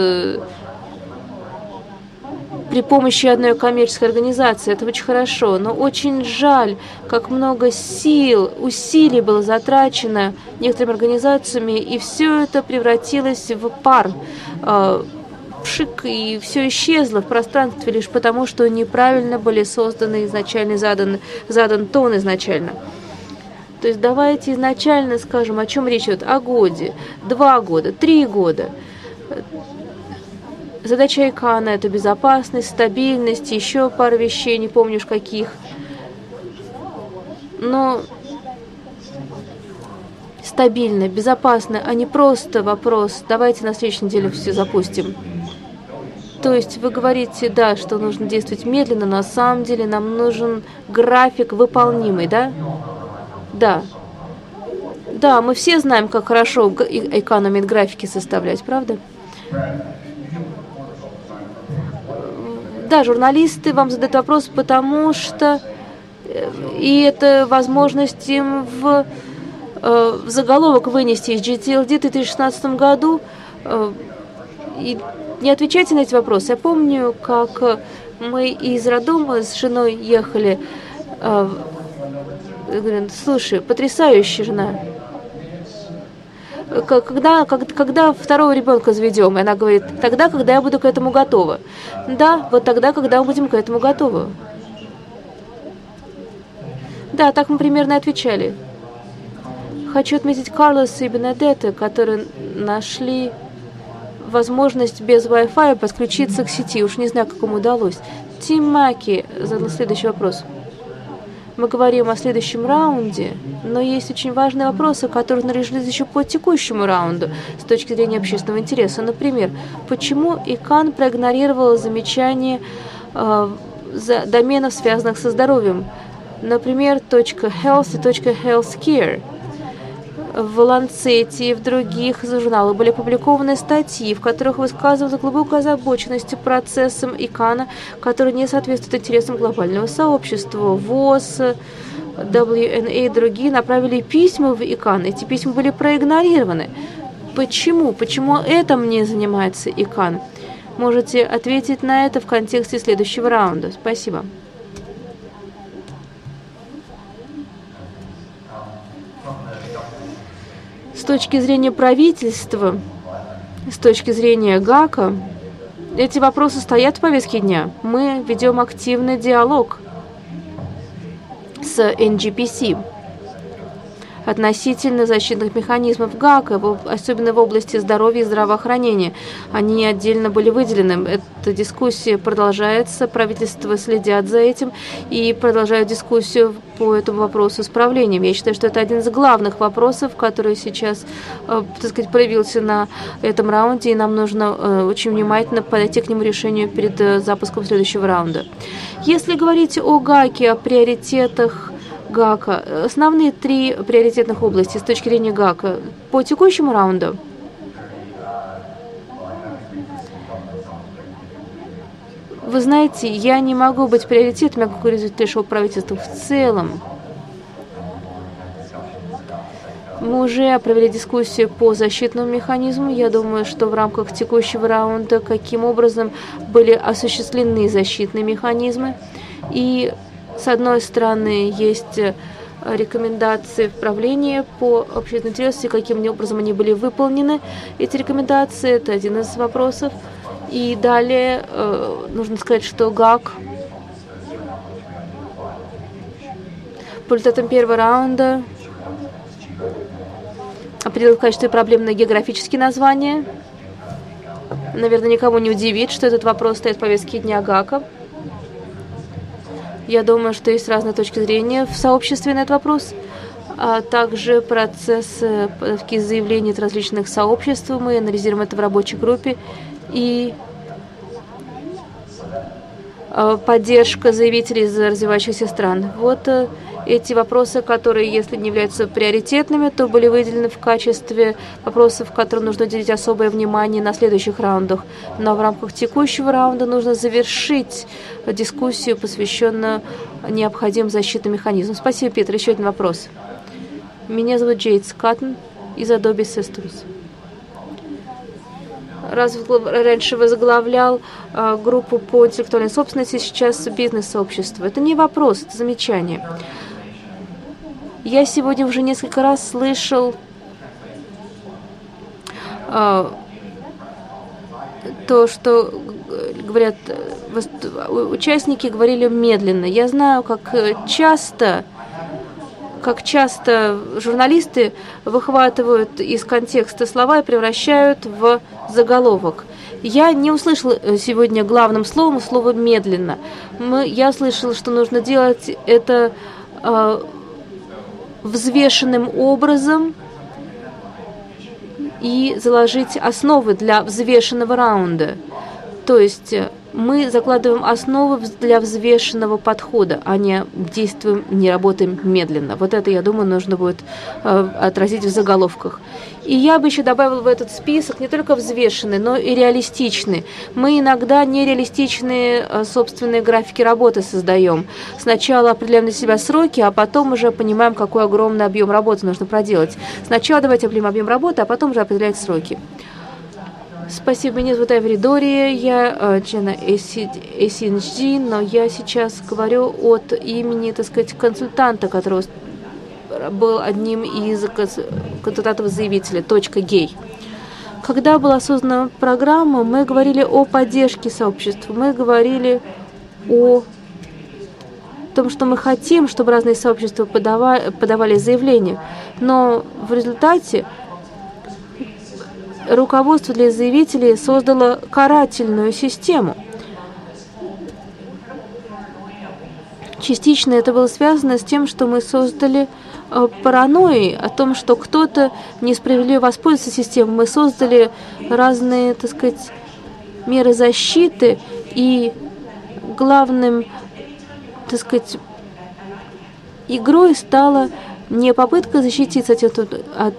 S3: при помощи одной коммерческой организации. Это очень хорошо, но очень жаль, как много сил, усилий было затрачено некоторыми организациями, и все это превратилось в пар, пшик, и все исчезло в пространстве лишь потому, что неправильно были созданы изначально, задан тон изначально. То есть давайте изначально скажем, о чем речь идет. О годе, 2 года, 3 года. Задача ICANN — это безопасность, стабильность, еще пару вещей, не помню уж каких. Но стабильно, безопасно, а не просто вопрос: давайте на следующей неделе все запустим. То есть вы говорите, да, что нужно действовать медленно, но на самом деле нам нужен график выполнимый, да? Да. Да, мы все знаем, как хорошо ICANN умеет графики составлять, правда? Да, журналисты вам задают вопрос, потому что и это возможность им в заголовок вынести из GTLD в 2016 году. И не отвечайте на эти вопросы. Я помню, как мы из роддома с женой ехали. Говорю: слушай, потрясающая жена. Когда второго ребенка заведем? И она говорит: тогда, когда я буду к этому готова. Да, вот тогда, когда мы будем к этому готовы. Да, так мы примерно отвечали. Хочу отметить Карлоса и Бенедетта, которые нашли возможность без Wi-Fi подключиться к сети. Уж не знаю, как им удалось. Тим Маки задал следующий вопрос. Мы говорим о следующем раунде, но есть очень важные вопросы, которые нужно решить еще по текущему раунду с точки зрения общественного интереса. Например, почему ICANN проигнорировала замечания доменов, связанных со здоровьем? Например, .health и .healthcare. В Lancet и в других журналах были опубликованы статьи, в которых высказывалась глубокая озабоченность процессом ICANN, который не соответствует интересам глобального сообщества. ВОЗ, WNA и другие направили письма в ICANN. Эти письма были проигнорированы. Почему? Почему этим не занимается ICANN? Можете ответить на это в контексте следующего раунда. Спасибо. С точки зрения правительства, с точки зрения ГАКа, эти вопросы стоят в повестке дня. Мы ведем активный диалог с NGPC относительно защитных механизмов ГАКа, особенно в области здоровья и здравоохранения. Они отдельно были выделены. Эта дискуссия продолжается, правительства следят за этим и продолжают дискуссию по этому вопросу с правлением. Я считаю, что это один из главных вопросов, который сейчас, так сказать, проявился на этом раунде, и нам нужно очень внимательно подойти к нему решению перед запуском следующего раунда. Если говорить о ГАКе, о приоритетах ГАКа, основные 3 приоритетных области с точки зрения ГАКа по текущему раунду. Вы знаете, я не могу быть приоритетом, я могу говорить лишь о правительстве в целом. Мы уже провели дискуссию по защитному механизму. Я думаю, что в рамках текущего раунда каким образом были осуществлены защитные механизмы. И с одной стороны, есть рекомендации в правлении по общественному интересу, и каким образом они были выполнены. Эти рекомендации – это один из вопросов. И далее нужно сказать, что ГАК по результатам первого раунда определил в качестве проблемное географические названия. Наверное, никого не удивит, что этот вопрос стоит в повестке дня ГАКа. Я думаю, что есть разные точки зрения в сообществе на этот вопрос, а также процесс подготовки заявлений от различных сообществ. Мы анализируем это в рабочей группе. И поддержка заявителей из развивающихся стран. Вот эти вопросы, которые, если не являются приоритетными, то были выделены в качестве вопросов, которым нужно уделить особое внимание на следующих раундах. Но в рамках текущего раунда нужно завершить дискуссию, посвященную необходимым защитным механизмам. Спасибо, Питер. Еще один вопрос. Меня зовут Джейд Скаттон из Adobe Systems. Раньше возглавлял группу по интеллектуальной собственности, сейчас бизнес-сообщество. Это не вопрос, это замечание. Я сегодня уже несколько раз слышал то, что говорят, участники говорили медленно. Я знаю, как часто журналисты выхватывают из контекста слова и превращают в заголовок. Я не услышала сегодня главным словом слово «медленно». Я слышала, что нужно делать это взвешенным образом и заложить основы для взвешенного раунда. То есть мы закладываем основы для взвешенного подхода, а не действуем, не работаем медленно. Вот это, я думаю, нужно будет отразить в заголовках. И я бы еще добавила в этот список не только взвешенный, но и реалистичный. Мы иногда нереалистичные собственные графики работы создаем. Сначала определяем для себя сроки, а потом уже понимаем, какой огромный объем работы нужно проделать. Сначала давайте определим объем работы, а потом уже определять сроки. Спасибо, меня зовут Айвори Дори, я член ACNG, но я сейчас говорю от имени, так сказать, консультанта, который был одним из консультантов-заявителей, .gay. Когда была создана программа, мы говорили о поддержке сообщества, мы говорили о том, что мы хотим, чтобы разные сообщества подавали заявления, но в результате руководство для заявителей создало карательную систему. Частично это было связано с тем, что мы создали паранойи о том, что кто-то несправедливо воспользуется системой. Мы создали разные, так сказать, меры защиты, и главным, так сказать, игрой стала не попытка защититься от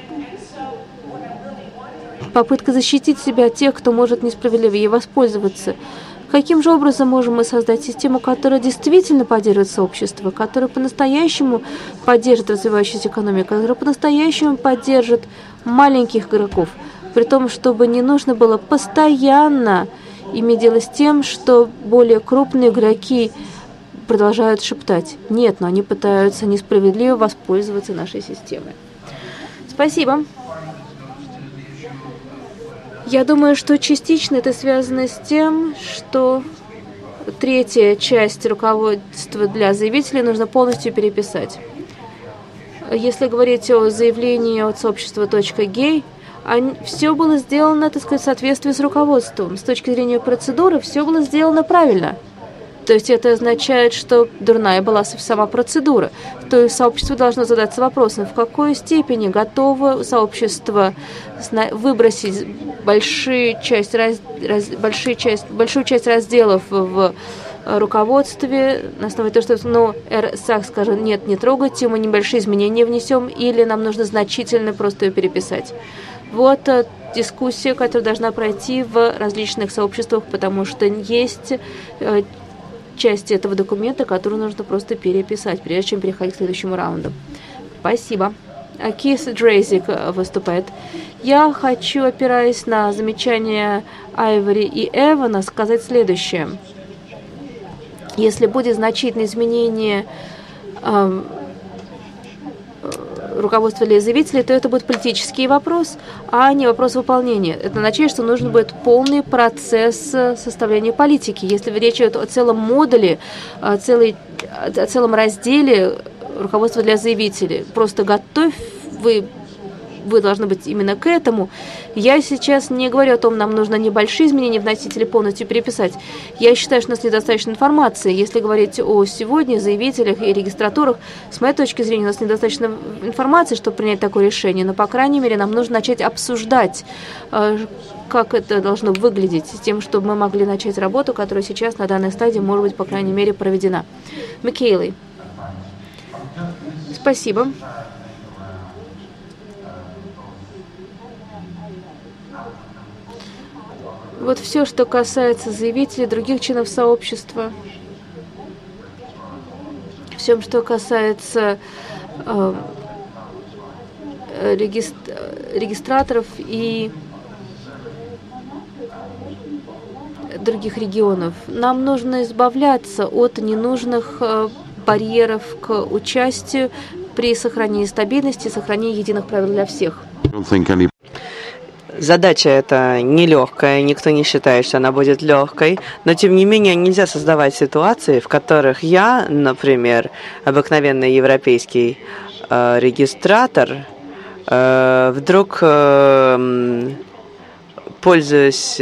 S3: попытка защитить себя от тех, кто может несправедливо ей воспользоваться. Каким же образом можем мы создать систему, которая действительно поддерживает сообщество, которая по-настоящему поддержит развивающуюся экономику, которая по-настоящему поддержит маленьких игроков, при том, чтобы не нужно было постоянно иметь дело с тем, что более крупные игроки продолжают шептать. Нет, но они пытаются несправедливо воспользоваться нашей системой. Спасибо. Я думаю, что частично это связано с тем, что третья часть руководства для заявителей нужно полностью переписать. Если говорить о заявлении от сообщества .gay, все было сделано, так сказать, в соответствии с руководством. С точки зрения процедуры все было сделано правильно. То есть это означает, что дурная была сама процедура. То есть сообщество должно задаться вопросом, в какой степени готово сообщество выбросить большую часть разделов в руководстве на основе того, что РСАХ скажет, нет, не трогайте, мы небольшие изменения внесем, или нам нужно значительно просто ее переписать. Вот дискуссия, которая должна пройти в различных сообществах, потому что есть части этого документа, которую нужно просто переписать, прежде чем переходить к следующему раунду. Спасибо. Кис Дрейзик выступает. Я хочу, опираясь на замечания Айвори и Эвана, сказать следующее. Если будет значительное изменение руководства для заявителей, то это будет политический вопрос, а не вопрос выполнения. Это означает, что нужен будет полный процесс составления политики. Если речь идет о целом модуле, о целом разделе руководства для заявителей, просто готовь, вы должны быть именно к этому. Я сейчас не говорю о том, нам нужно небольшие изменения вносить или полностью переписать. Я считаю, что у нас недостаточно информации. Если говорить о сегодня заявителях и регистратурах, с моей точки зрения, у нас недостаточно информации, чтобы принять такое решение. Но, по крайней мере, нам нужно начать обсуждать, как это должно выглядеть, с тем, чтобы мы могли начать работу, которая сейчас на данной стадии может быть, по крайней мере, проведена. Микейли. Спасибо. Вот все, что касается заявителей, других членов сообщества, всем, что касается регистраторов и других регионов, нам нужно избавляться от ненужных барьеров к участию при сохранении стабильности, сохранении единых правил для всех.
S1: Задача эта нелегкая, никто не считает, что она будет легкой, но тем не менее нельзя создавать ситуации, в которых я, например, обыкновенный европейский регистратор, вдруг пользуюсь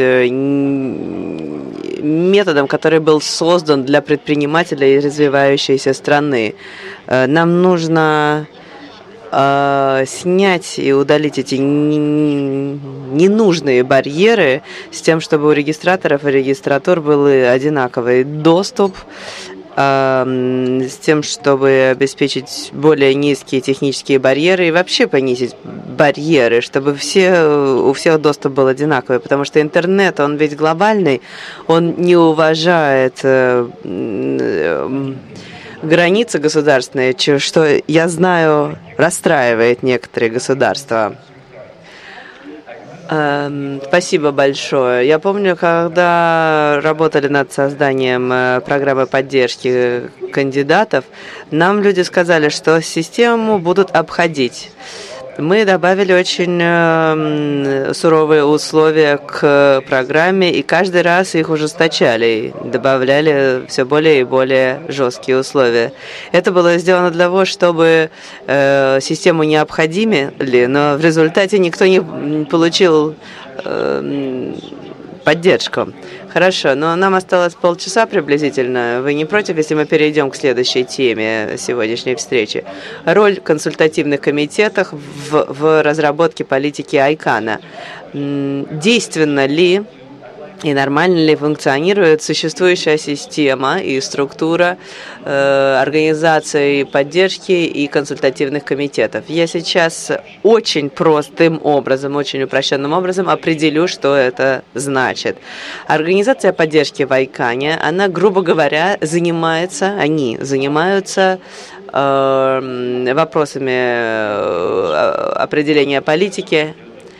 S1: методом, который был создан для предпринимателей развивающейся страны. Нам нужно снять и удалить эти ненужные барьеры с тем, чтобы у регистраторов и регистратур был одинаковый доступ, с тем, чтобы обеспечить более низкие технические барьеры и вообще понизить барьеры, чтобы у всех доступ был одинаковый, потому что интернет, он ведь глобальный, он не уважает границы государственные, что, я знаю, расстраивает некоторые государства. Спасибо большое. Я помню, когда работали над созданием программы поддержки кандидатов, нам люди сказали, что систему будут обходить. Мы добавили очень суровые условия к программе, и каждый раз их ужесточали, добавляли все более и более жесткие условия. Это было сделано для того, чтобы систему не обходили, но в результате никто не получил поддержку. Хорошо, но нам осталось полчаса приблизительно. Вы не против, если мы перейдем к следующей теме сегодняшней встречи? Роль консультативных комитетов в разработке политики ICANN. Действенна ли и нормально ли функционирует существующая система и структура организации поддержки и консультативных комитетов? Я сейчас очень простым образом, очень упрощенным образом определю, что это значит. Организация поддержки в ICANN, она, грубо говоря, занимаются вопросами определения политики,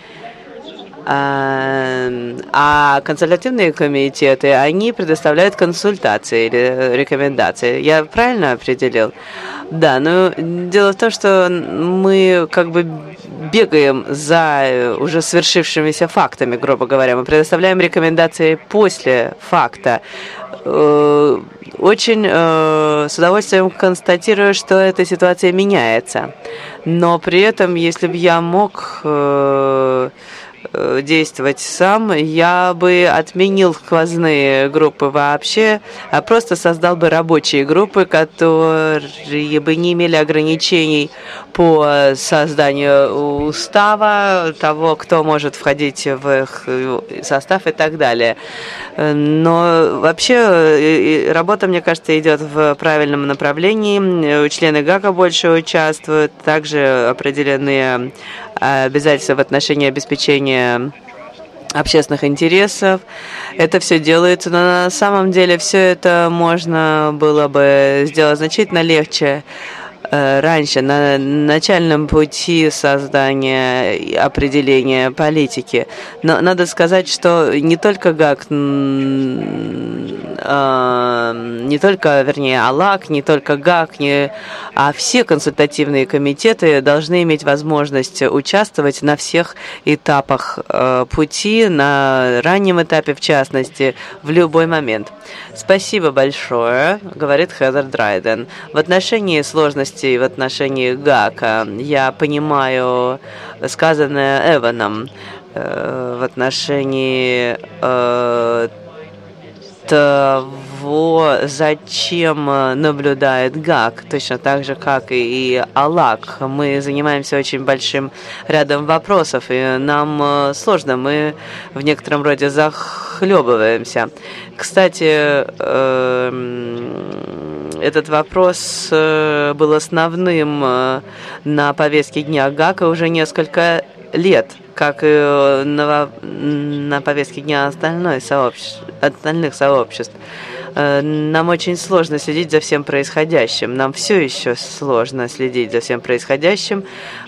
S1: а консультативные комитеты, они предоставляют консультации или рекомендации. Я правильно определил? Да, но дело в том, что мы как бы бегаем за уже свершившимися фактами, грубо говоря. Мы предоставляем рекомендации после факта. Очень с удовольствием констатирую, что эта ситуация меняется. Но при этом, если бы я мог действовать сам, я бы отменил сквозные группы вообще, а просто создал бы рабочие группы, которые бы не имели ограничений по созданию устава, того, кто может входить в их состав и так далее. Но вообще работа, мне кажется, идет в правильном направлении. Члены ГАКа больше участвуют, также определены обязательства в отношении обеспечения общественных интересов. Это все делается, но на самом деле все это можно было бы сделать значительно легче. раньше, на начальном пути создания и определения политики. Но надо сказать, что не только ГАК, не только, вернее, АЛАК, не только ГАК, а все консультативные комитеты должны иметь возможность участвовать на всех этапах пути, на раннем этапе, в частности, в любой момент. Спасибо большое, говорит Хезер Драйден. В отношении сложностей, в отношении ГАКа, я понимаю сказанное Эваном в отношении того, зачем наблюдает ГАК, точно так же, как и АЛАК. Мы занимаемся очень большим рядом вопросов, и нам сложно, мы в некотором роде захлебываемся. Кстати, этот вопрос был основным на повестке дня ГАКа уже несколько лет, как и на повестке дня остальных сообществ. Нам очень сложно следить за всем происходящим. Нам все еще сложно следить за всем происходящим.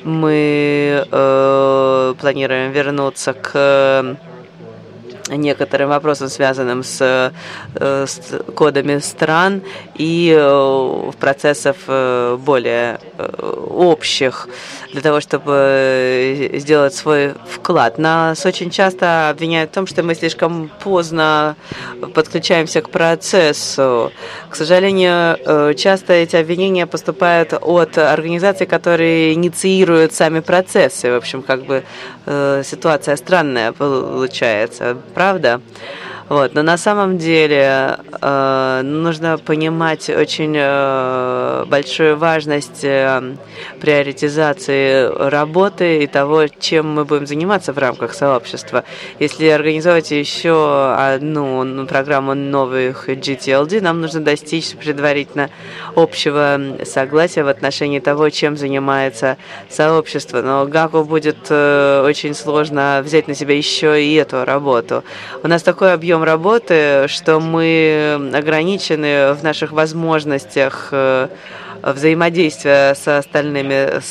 S1: Мы планируем вернуться к некоторым вопросам, связанным с кодами стран и в процессах более общих, для того, чтобы сделать свой вклад. Нас очень часто обвиняют в том, что мы слишком поздно подключаемся к процессу. К сожалению, часто эти обвинения поступают от организаций, которые инициируют сами процессы. В общем, как бы ситуация странная получается, правда? Вот. Но на самом деле нужно понимать очень большую важность приоритизации работы и того, чем мы будем заниматься в рамках сообщества. Если организовать еще одну программу новых GTLD, нам нужно достичь предварительно общего согласия в отношении того, чем занимается сообщество. Но ГАКу будет очень сложно взять на себя еще и эту работу. У нас такой объем работы, что мы ограничены в наших возможностях взаимодействия с остальными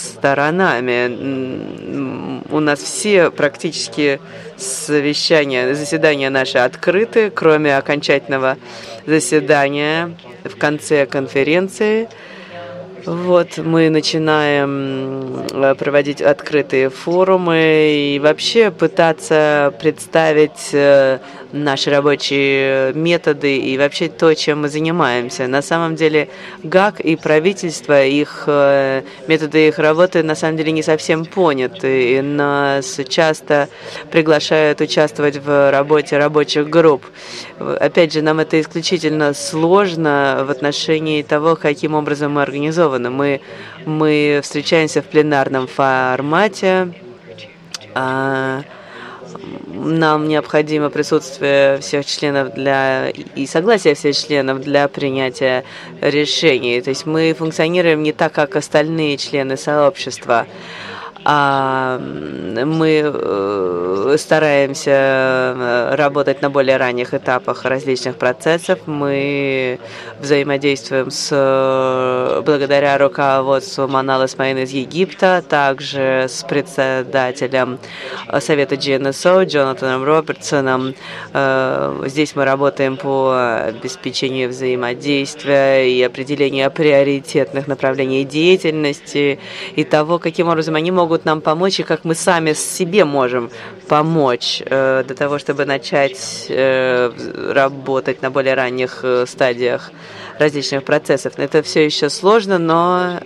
S1: сторонами. У нас все практически заседания наши открыты, кроме окончательного заседания в конце конференции. Вот, мы начинаем проводить открытые форумы и вообще пытаться представить наши рабочие методы и вообще то, чем мы занимаемся. На самом деле ГАК и правительство, их методы их работы на самом деле не совсем поняты. И нас часто приглашают участвовать в работе рабочих групп. Опять же, нам это исключительно сложно в отношении того, каким образом мы организованы. Мы встречаемся в пленарном формате. Нам необходимо присутствие всех членов и согласие всех членов для принятия решений. То есть мы функционируем не так, как остальные члены сообщества. Мы стараемся работать на более ранних этапах различных процессов. Мы взаимодействуем благодаря руководству Манал Исмаил из Египта, также с председателем Совета GNSO Джонатаном Робертсоном. Здесь мы работаем по обеспечению взаимодействия и определению приоритетных направлений деятельности и того, каким образом они могут нам помочь и как мы сами себе можем помочь для того, чтобы начать работать на более ранних стадиях различных процессов. Это все еще сложно, но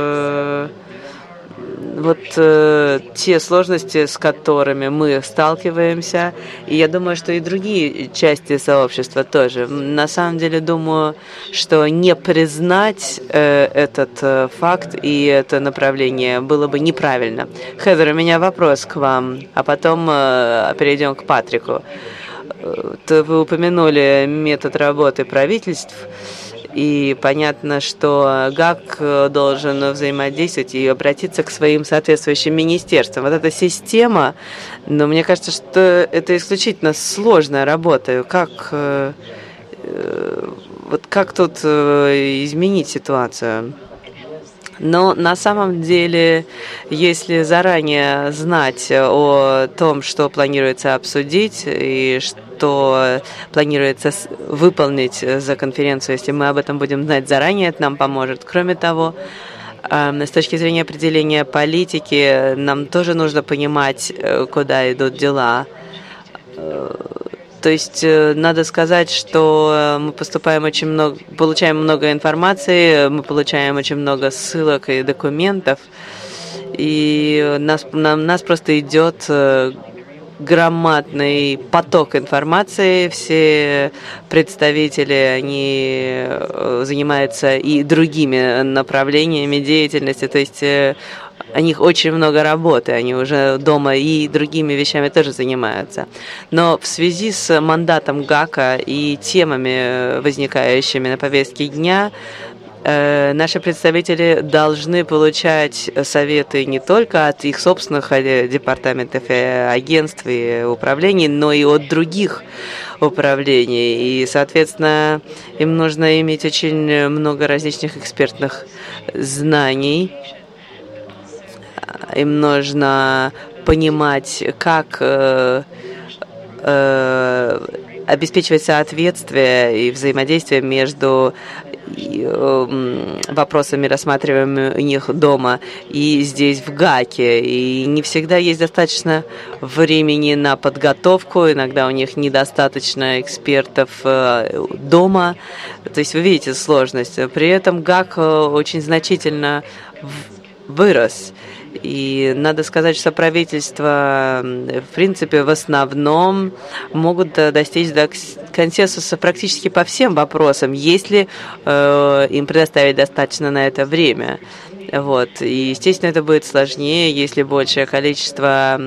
S1: те сложности, с которыми мы сталкиваемся, и я думаю, что и другие части сообщества тоже. На самом деле, думаю, что не признать этот факт и это направление было бы неправильно. Хезер, у меня вопрос к вам, а потом перейдем к Патрику. Вы упомянули метод работы правительств. И понятно, что ГАК должен взаимодействовать и обратиться к своим соответствующим министерствам. Вот эта система, но мне кажется, что это исключительно сложная работа. Как тут изменить ситуацию? Но на самом деле, если заранее знать о том, что планируется обсудить и что планируется выполнить за конференцию, если мы об этом будем знать заранее, это нам поможет. Кроме того, с точки зрения определения политики, нам тоже нужно понимать, куда идут дела. То есть надо сказать, что мы получаем много информации, мы получаем очень много ссылок и документов, и нас просто идет громадный поток информации. Все представители, они занимаются и другими направлениями деятельности, то есть у них очень много работы, они уже дома и другими вещами тоже занимаются. Но в связи с мандатом ГАКа и темами, возникающими на повестке дня, наши представители должны получать советы не только от их собственных департаментов, агентств и управлений, но и от других управлений. И, соответственно, им нужно иметь очень много различных экспертных знаний. Им нужно понимать, как обеспечивать соответствие и взаимодействие между вопросами, рассматриваемыми у них дома и здесь, в ГАКе. И не всегда есть достаточно времени на подготовку, иногда у них недостаточно экспертов дома. То есть вы видите сложность. При этом ГАК очень значительно вырос. И надо сказать, что правительства, в принципе, в основном могут достичь консенсуса практически по всем вопросам, если им предоставить достаточно на это время. Вот. И, естественно, это будет сложнее, если большее количество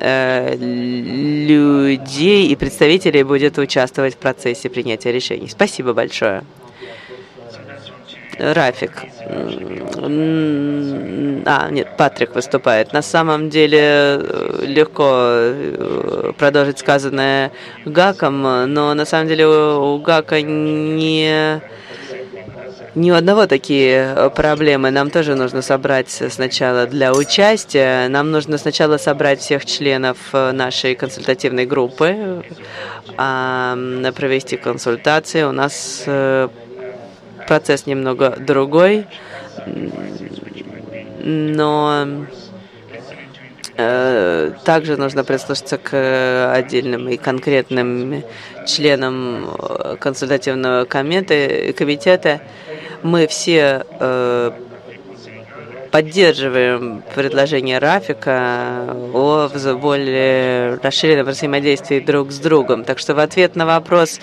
S1: людей и представителей будет участвовать в процессе принятия решений. Спасибо большое. Рафик. Нет, Патрик выступает. На самом деле легко продолжить сказанное ГАКом, но на самом деле у ГАКа не у одного такие проблемы. Нам тоже нужно собрать сначала для участия. Нам нужно сначала собрать всех членов нашей консультативной группы, провести консультации. У нас процесс немного другой, но также нужно прислушаться к отдельным и конкретным членам консультативного комитета. Мы все поддерживаем предложение Рафика о более расширенном взаимодействии друг с другом. Так что в ответ на вопрос,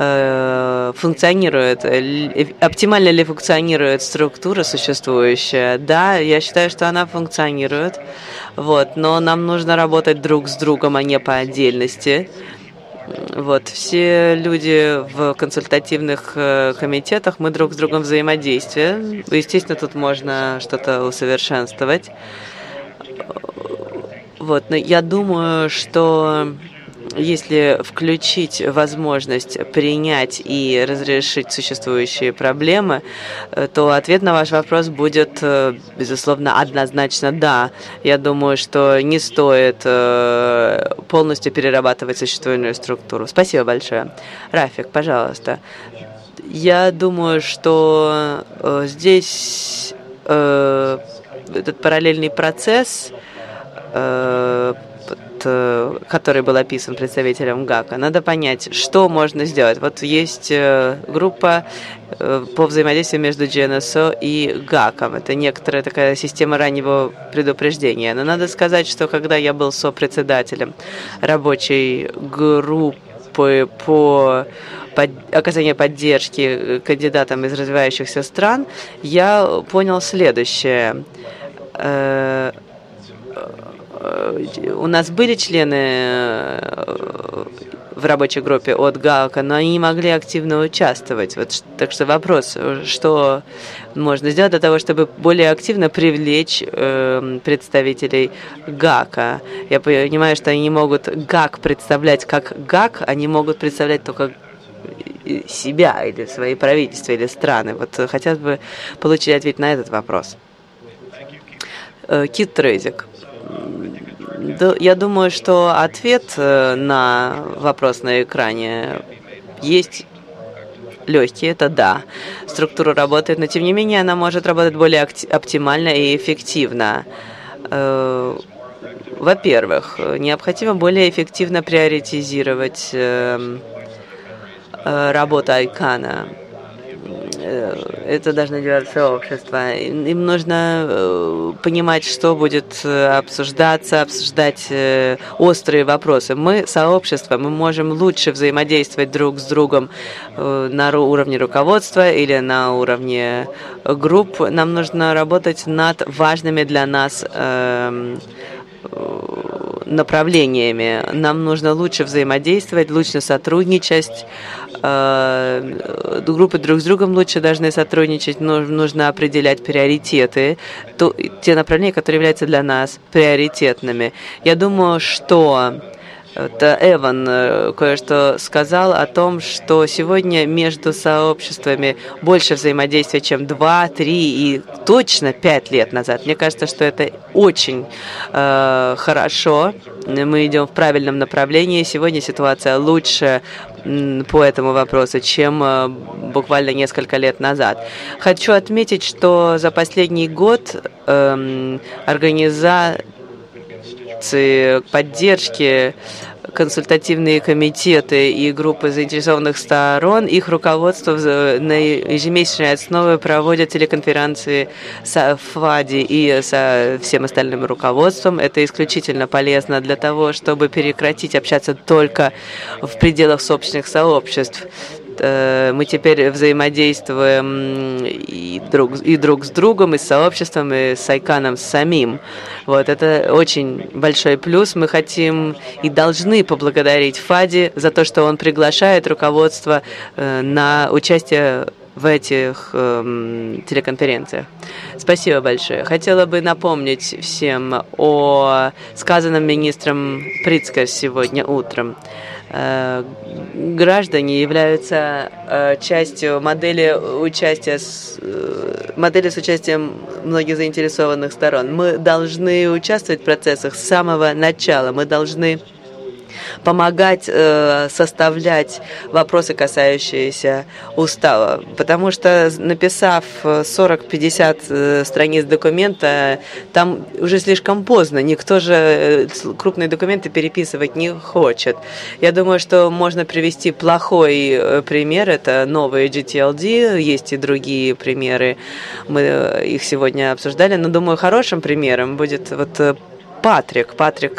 S1: оптимально ли функционирует структура существующая, да, я считаю, что она функционирует, но нам нужно работать друг с другом, а не по отдельности. Все люди в консультативных комитетах, мы друг с другом взаимодействуем. Естественно, тут можно что-то усовершенствовать. Но я думаю, что если включить возможность принять и разрешить существующие проблемы, то ответ на ваш вопрос будет, безусловно, однозначно «да». Я думаю, что не стоит полностью перерабатывать существующую структуру. Спасибо большое. Рафик, пожалуйста. Я думаю, что здесь этот параллельный процесс, который был описан представителем ГАКа, надо понять, что можно сделать. Есть группа по взаимодействию между GNSO и ГАКом. Это некоторая такая система раннего предупреждения. Но надо сказать, что когда я был сопредседателем рабочей группы по оказанию поддержки кандидатам из развивающихся стран, я понял следующее. У нас были члены в рабочей группе от ГАКа, но они не могли активно участвовать. Так что вопрос, что можно сделать для того, чтобы более активно привлечь представителей ГАКа. Я понимаю, что они не могут ГАК представлять как ГАК, они могут представлять только себя или свои правительства или страны. Хотелось бы получить ответ на этот вопрос. Кит Резик. Я думаю, что ответ на вопрос на экране есть легкий, это да. Структура работает, но тем не менее она может работать более оптимально и эффективно. Во-первых, необходимо более эффективно приоритизировать работу ICANN. Это должно делать сообщество. Им нужно понимать, что будет обсуждать острые вопросы. Мы, сообщество, мы можем лучше взаимодействовать друг с другом на уровне руководства или на уровне групп. Нам нужно работать над важными для нас направлениями. Нам нужно лучше взаимодействовать, лучше сотрудничать. Группы друг с другом лучше должны сотрудничать. Нужно определять приоритеты, те направления, которые являются для нас приоритетными. Я думаю, что Эван кое-что сказал о том, что сегодня между сообществами больше взаимодействия, чем 2, 3 и точно 5 лет назад. Мне кажется, что это очень хорошо. Мы идем в правильном направлении. Сегодня ситуация лучше по этому вопросу, чем буквально несколько лет назад. Хочу отметить, что за последний год организации поддержки, консультативные комитеты и группы заинтересованных сторон, их руководство на ежемесячной основе проводят телеконференции с ФАДи и со всем остальным руководством. Это исключительно полезно для того, чтобы прекратить общаться только в пределах собственных сообществ. Мы теперь взаимодействуем и друг с другом, и с сообществом, и с ICANN самим. Вот, это очень большой плюс. Мы хотим и должны поблагодарить ФАДи за то, что он приглашает руководство на участие в этих телеконференциях. Спасибо большое. Хотела бы напомнить всем о сказанном министром Прицкер сегодня утром. Граждане являются частью модели с участием многих заинтересованных сторон. Мы должны участвовать в процессах с самого начала. Мы должны помогать составлять вопросы, касающиеся устава. Потому что, написав 40-50 страниц документа, там уже слишком поздно. Никто же крупные документы переписывать не хочет. Я думаю, что можно привести плохой пример. Это новые GTLD. Есть и другие примеры. Мы их сегодня обсуждали. Но, думаю, хорошим примером будет вот Патрик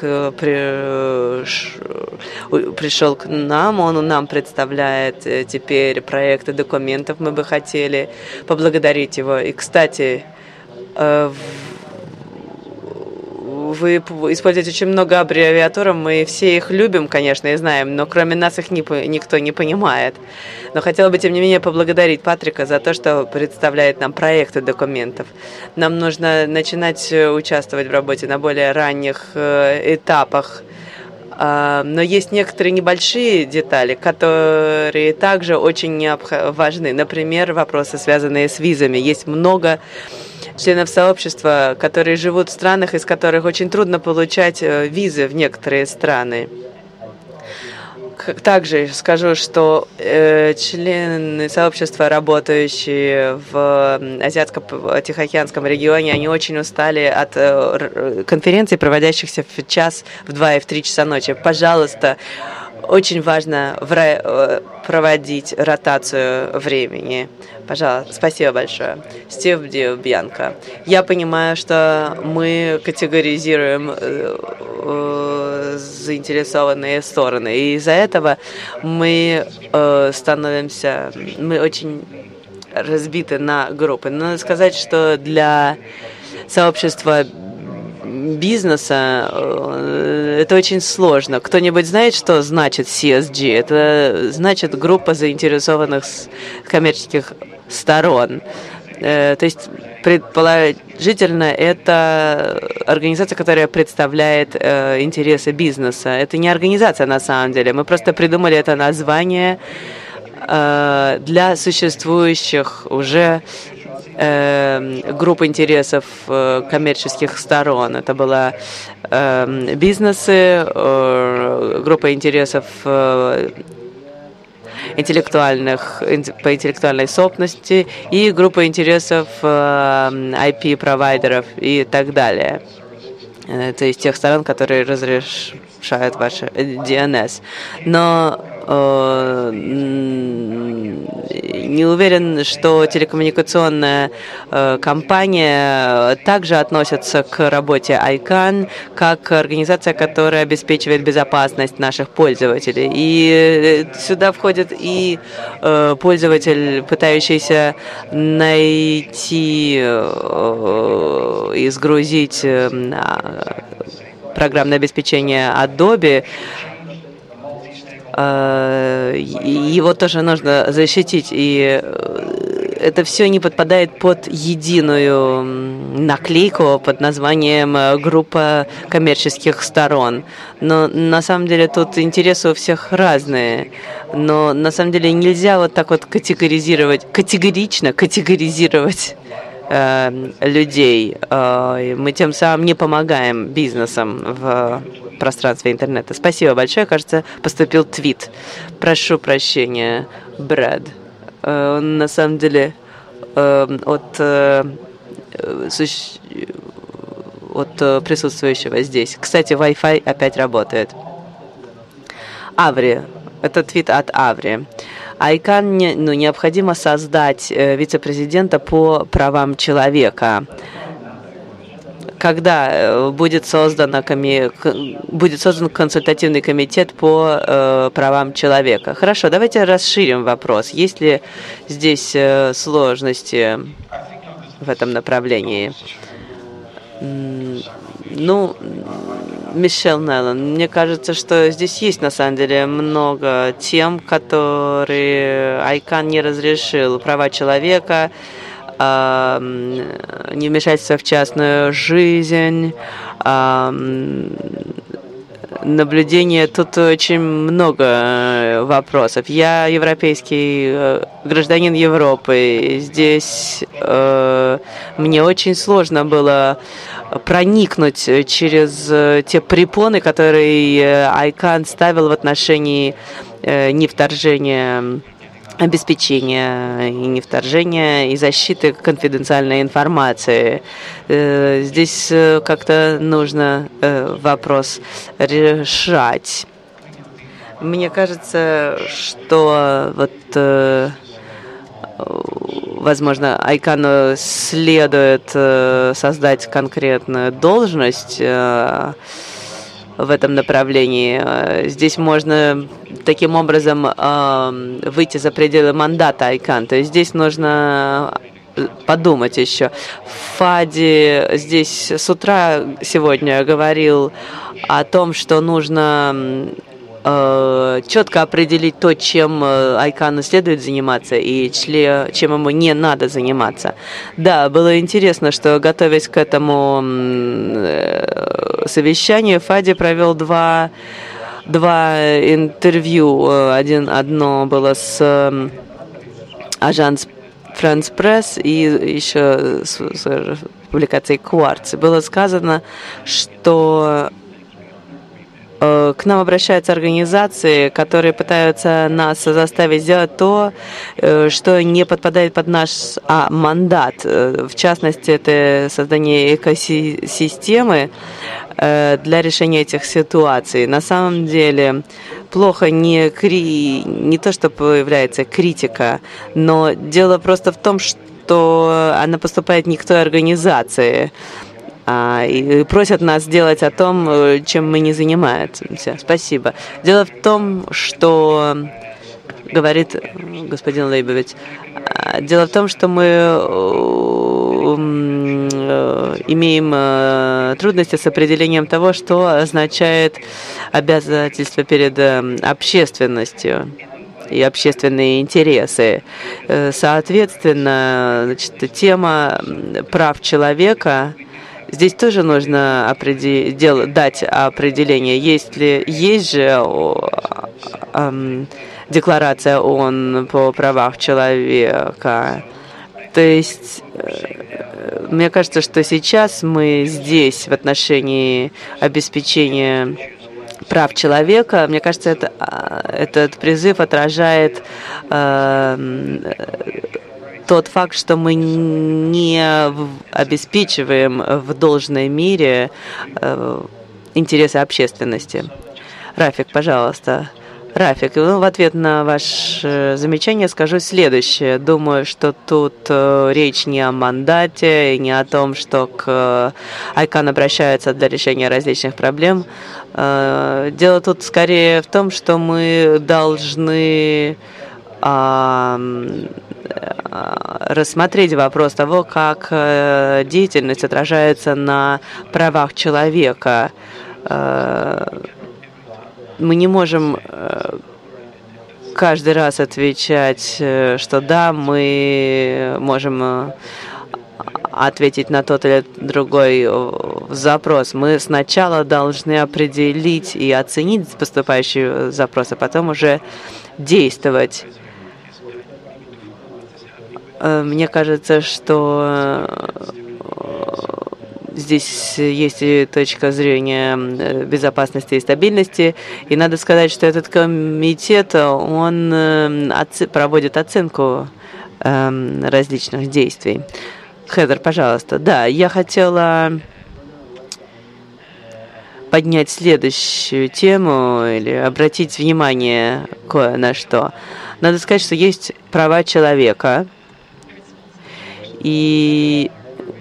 S1: пришел к нам, он нам представляет теперь проекты документов. Мы бы хотели поблагодарить его. И, кстати, вы используете очень много аббревиатур, мы все их любим, конечно, и знаем, но кроме нас их никто не понимает. Но хотела бы, тем не менее, поблагодарить Патрика за то, что представляет нам проекты документов. Нам нужно начинать участвовать в работе на более ранних этапах. Но есть некоторые небольшие детали, которые также очень важны. Например, вопросы, связанные с визами. Есть много членов сообщества, которые живут в странах, из которых очень трудно получать визы в некоторые страны. Также скажу, что члены сообщества, работающие в Азиатско-Тихоокеанском регионе, они очень устали от конференций, проводящихся в час, в 2 и в 3 часа ночи. Пожалуйста, очень важно проводить ротацию времени. Пожалуйста, спасибо большое. Стив Бьянко. Я понимаю, что мы категоризируем заинтересованные стороны, и из-за этого мы мы очень разбиты на группы. Но надо сказать, что для сообщества бизнеса это очень сложно. Кто-нибудь знает, что значит CSG? Это значит группа заинтересованных коммерческих сторон. То есть, предположительно, это организация, которая представляет интересы бизнеса. Это не организация на самом деле. Мы просто придумали это название для существующих уже групп интересов коммерческих сторон. Это была бизнесы, группа интересов по интеллектуальной собственности и группа интересов IP-провайдеров и так далее. То есть тех сторон, которые разрешают ваше DNS. Но не уверен, что телекоммуникационная компания также относится к работе ICANN как организация, которая обеспечивает безопасность наших пользователей. И сюда входит и пользователь, пытающийся найти и сгрузить программное обеспечение Adobe. Его тоже нужно защитить, и это все не подпадает под единую наклейку под названием «Группа коммерческих сторон». Но на самом деле тут интересы у всех разные. Но на самом деле нельзя вот так вот категорично категоризировать людей. Мы тем самым не помогаем бизнесам в пространстве интернета. Спасибо большое. Кажется, поступил твит. Прошу прощения, Брэд. На самом деле от присутствующего здесь. Кстати, Wi-Fi опять работает. Аври. Это твит от Аври. ICANN необходимо создать вице-президента по правам человека. Когда будет создан консультативный комитет по правам человека? Хорошо, давайте расширим вопрос. Есть ли здесь сложности в этом направлении? Мишель Неллан, мне кажется, что здесь есть на самом деле много тем, которые ICANN не разрешил. Права человека, невмешательство в частную жизнь, наблюдение. Тут очень много вопросов. Я европейский гражданин Европы. Здесь мне очень сложно было проникнуть через те препоны, которые ICANN ставил в отношении невторжения обеспечения и невторжения и защиты конфиденциальной информации. Здесь как-то нужно вопрос решать. Мне кажется, что возможно, ICANN следует создать конкретную должность в этом направлении. Здесь можно таким образом выйти за пределы мандата ICANN. То есть здесь нужно подумать еще. Фади здесь с утра сегодня говорил о том, что нужно четко определить то, чем ICANN следует заниматься и чем ему не надо заниматься. Да, было интересно, что, готовясь к этому совещанию, Фади провел два интервью. Одно было с Agence France-Presse и еще с публикацией Quartz. Было сказано, что к нам обращаются организации, которые пытаются нас заставить сделать то, что не подпадает под наш мандат. В частности, это создание экосистемы для решения этих ситуаций. На самом деле, плохо не то, что появляется критика, но дело просто в том, что она поступает не к той организации, и просят нас делать о том, чем мы не занимаемся. Спасибо. Дело в том, что, говорит господин Лейбович, дело в том, что мы имеем трудности с определением того, что означает обязательство перед общественностью и общественные интересы. Соответственно, тема прав человека. Здесь тоже нужно дать определение. Есть же Декларация ООН по правам человека. То есть, мне кажется, что сейчас мы здесь в отношении обеспечения прав человека, мне кажется, этот призыв отражает тот факт, что мы не обеспечиваем в должной мере интересы общественности. Рафик, пожалуйста. Рафик, в ответ на ваше замечание скажу следующее. Думаю, что тут речь не о мандате, не о том, что к ICANN обращаются для решения различных проблем. Дело тут скорее в том, что мы должны рассмотреть вопрос того, как деятельность отражается на правах человека. Мы не можем каждый раз отвечать, что да, мы можем ответить на тот или другой запрос. Мы сначала должны определить и оценить поступающий запрос, а потом уже действовать. Мне кажется, что здесь есть и точка зрения безопасности и стабильности. И надо сказать, что этот комитет, он проводит оценку различных действий. Хедер, пожалуйста. Да, я хотела поднять следующую тему или обратить внимание кое на что. Надо сказать, что есть права человека, и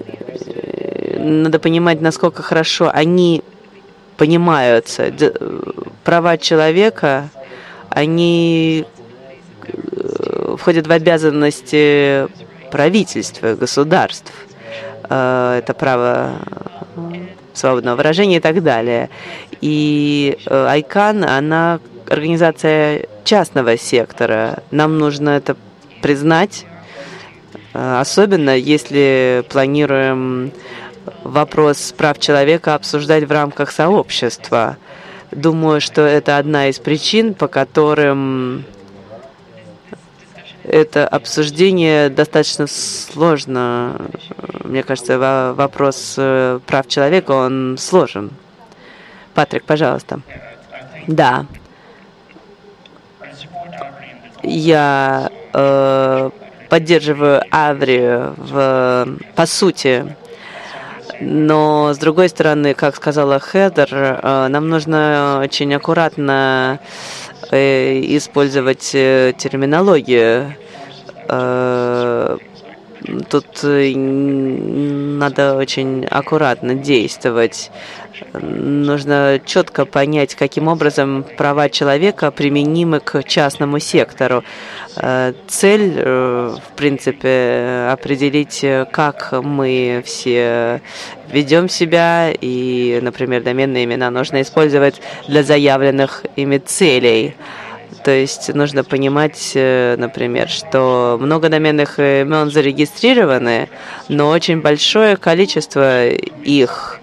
S1: надо понимать, насколько хорошо они понимаются. Права человека, они входят в обязанности правительства, государств. Это право свободного выражения и так далее. И ICANN, она организация частного сектора. Нам нужно это признать, особенно если планируем вопрос прав человека обсуждать в рамках сообщества. Думаю, что это одна из причин, по которым это обсуждение достаточно сложно. Мне кажется, вопрос прав человека, он сложен. Патрик, пожалуйста. Да. Я поддерживаю Аври по сути. Но, с другой стороны, как сказала Хедер, нам нужно очень аккуратно использовать терминологию. Тут надо очень аккуратно действовать. Нужно четко понять, каким образом права человека применимы к частному сектору. Цель, в принципе, определить, как мы все ведем себя, и, например, доменные имена нужно использовать для заявленных ими целей. То есть нужно понимать, например, что много доменных имен зарегистрированы, но очень большое количество их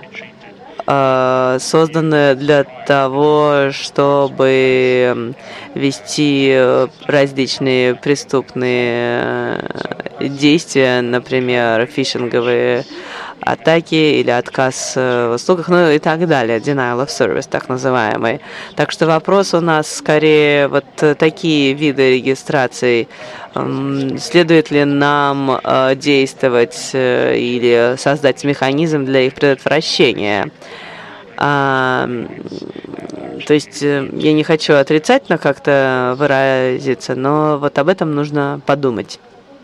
S1: созданы для того, чтобы вести различные преступные действия, например, фишинговые атаки или отказ в услугах, ну и так далее, denial of service, так называемый. Так что вопрос у нас скорее вот такие виды регистрации. Следует ли нам действовать или создать механизм для их предотвращения? То есть я не хочу отрицательно как-то выразиться, но вот об этом нужно подумать.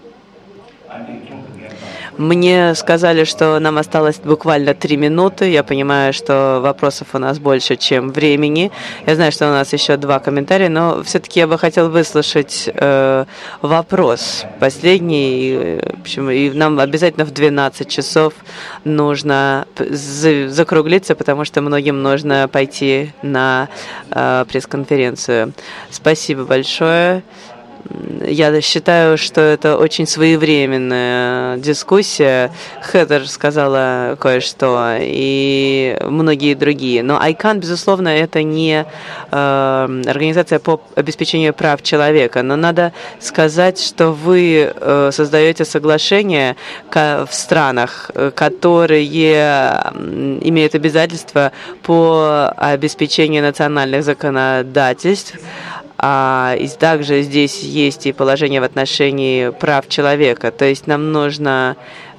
S1: Мне сказали, что нам осталось буквально 3 минуты. Я понимаю, что вопросов у нас больше, чем времени. Я знаю, что у нас еще 2 комментария, но все-таки я бы хотел выслушать вопрос последний. И нам обязательно в 12 часов нужно закруглиться, потому что многим нужно пойти на пресс-конференцию. Спасибо большое. Я считаю, что это очень своевременная дискуссия. Хедер сказала кое-что, и многие другие. Но ICANN, безусловно, это не организация по обеспечению прав человека. Но надо сказать, что вы создаете соглашения в странах, которые имеют обязательства по обеспечению национальных законодательств. И также здесь есть и положение в отношении прав человека. То есть нам нужно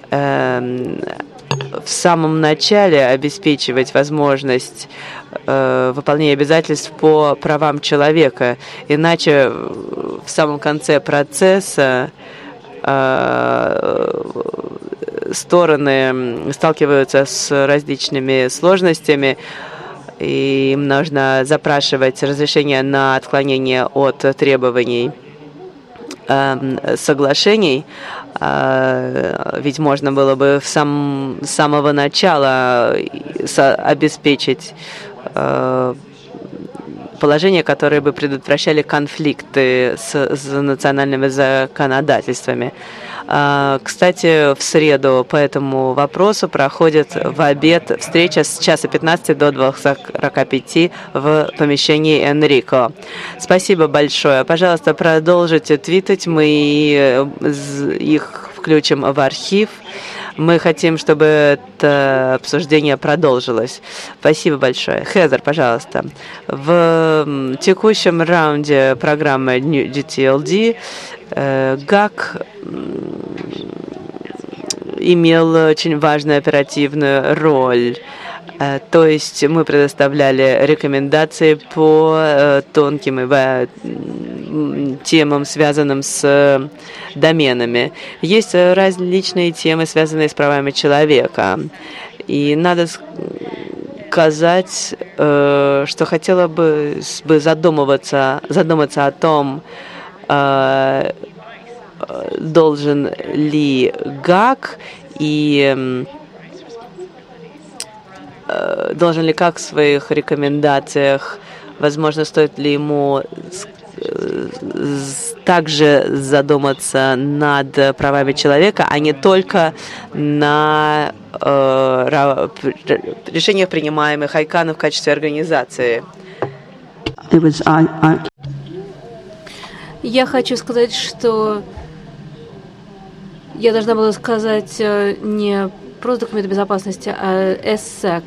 S1: в самом начале обеспечивать возможность выполнения обязательств по правам человека. Иначе в самом конце процесса стороны сталкиваются с различными сложностями, и им нужно запрашивать разрешение на отклонение от требований соглашений, ведь можно было бы с самого начала обеспечить положения, которые бы предотвращали конфликты с национальными законодательствами. Кстати, в среду по этому вопросу проходит в обед встреча с часа 15 до 2:45 в помещении Энрико. Спасибо большое. Пожалуйста, продолжите твитать, мы их включим в архив. Мы хотим, чтобы это обсуждение продолжилось. Спасибо большое. Хезер, пожалуйста. В текущем раунде программы DTLD ГАК имел очень важную оперативную роль. То есть мы предоставляли рекомендации по тонким темам, связанным с доменами. Есть различные темы, связанные с правами человека. И надо сказать, что хотела бы задуматься о том, должен ли ГАК должен ли ГАК в своих рекомендациях, возможно, стоит ли ему также задуматься над правами человека, а не только на решениях, принимаемых ICANN в качестве организации.
S3: Я хочу сказать, что я должна была сказать не просто документы безопасности, а ESSEC.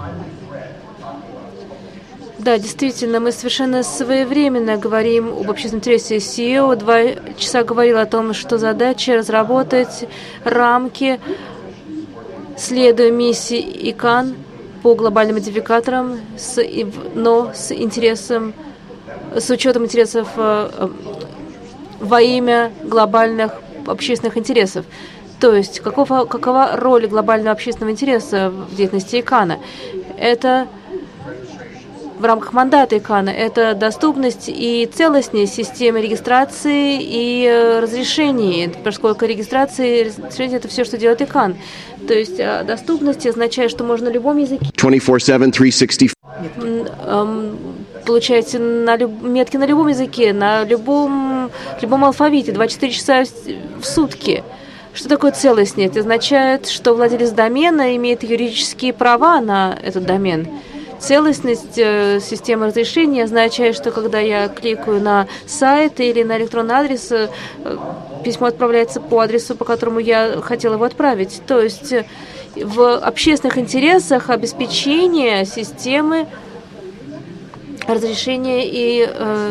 S3: Да, действительно, мы совершенно своевременно говорим об общественном интересе. CEO 2 часа говорил о том, что задача разработать рамки, следуя миссии ICANN по глобальным модификаторам, но с учетом интересов во имя глобальных общественных интересов. То есть, какова роль глобального общественного интереса в деятельности ICANN? Это в рамках мандата ICANN, это доступность и целостность системы регистрации и разрешений, поскольку регистрация и разрешение – это все, что делает ICANN. То есть доступность означает, что можно на любом языке
S5: 24/7, 360.
S3: Получаете метки на любом языке, на любом алфавите, 24 часа в сутки. Что такое целостность? Это означает, что владелец домена имеет юридические права на этот домен. Целостность системы разрешения означает, что когда я кликаю на сайт или на электронный адрес, письмо отправляется по адресу, по которому я хотела его отправить. То есть в общественных интересах обеспечение системы разрешения и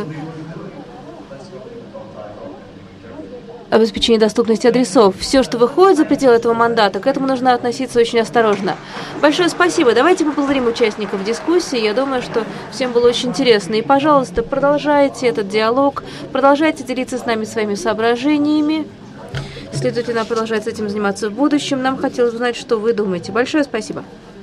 S3: обеспечение доступности адресов. Все, что выходит за пределы этого мандата, к этому нужно относиться очень осторожно. Большое спасибо. Давайте поблагодарим участников дискуссии. Я думаю, что всем было очень интересно. И, пожалуйста, продолжайте этот диалог, продолжайте делиться с нами своими соображениями. Следовательно, продолжать этим заниматься в будущем. Нам хотелось узнать, что вы думаете. Большое спасибо.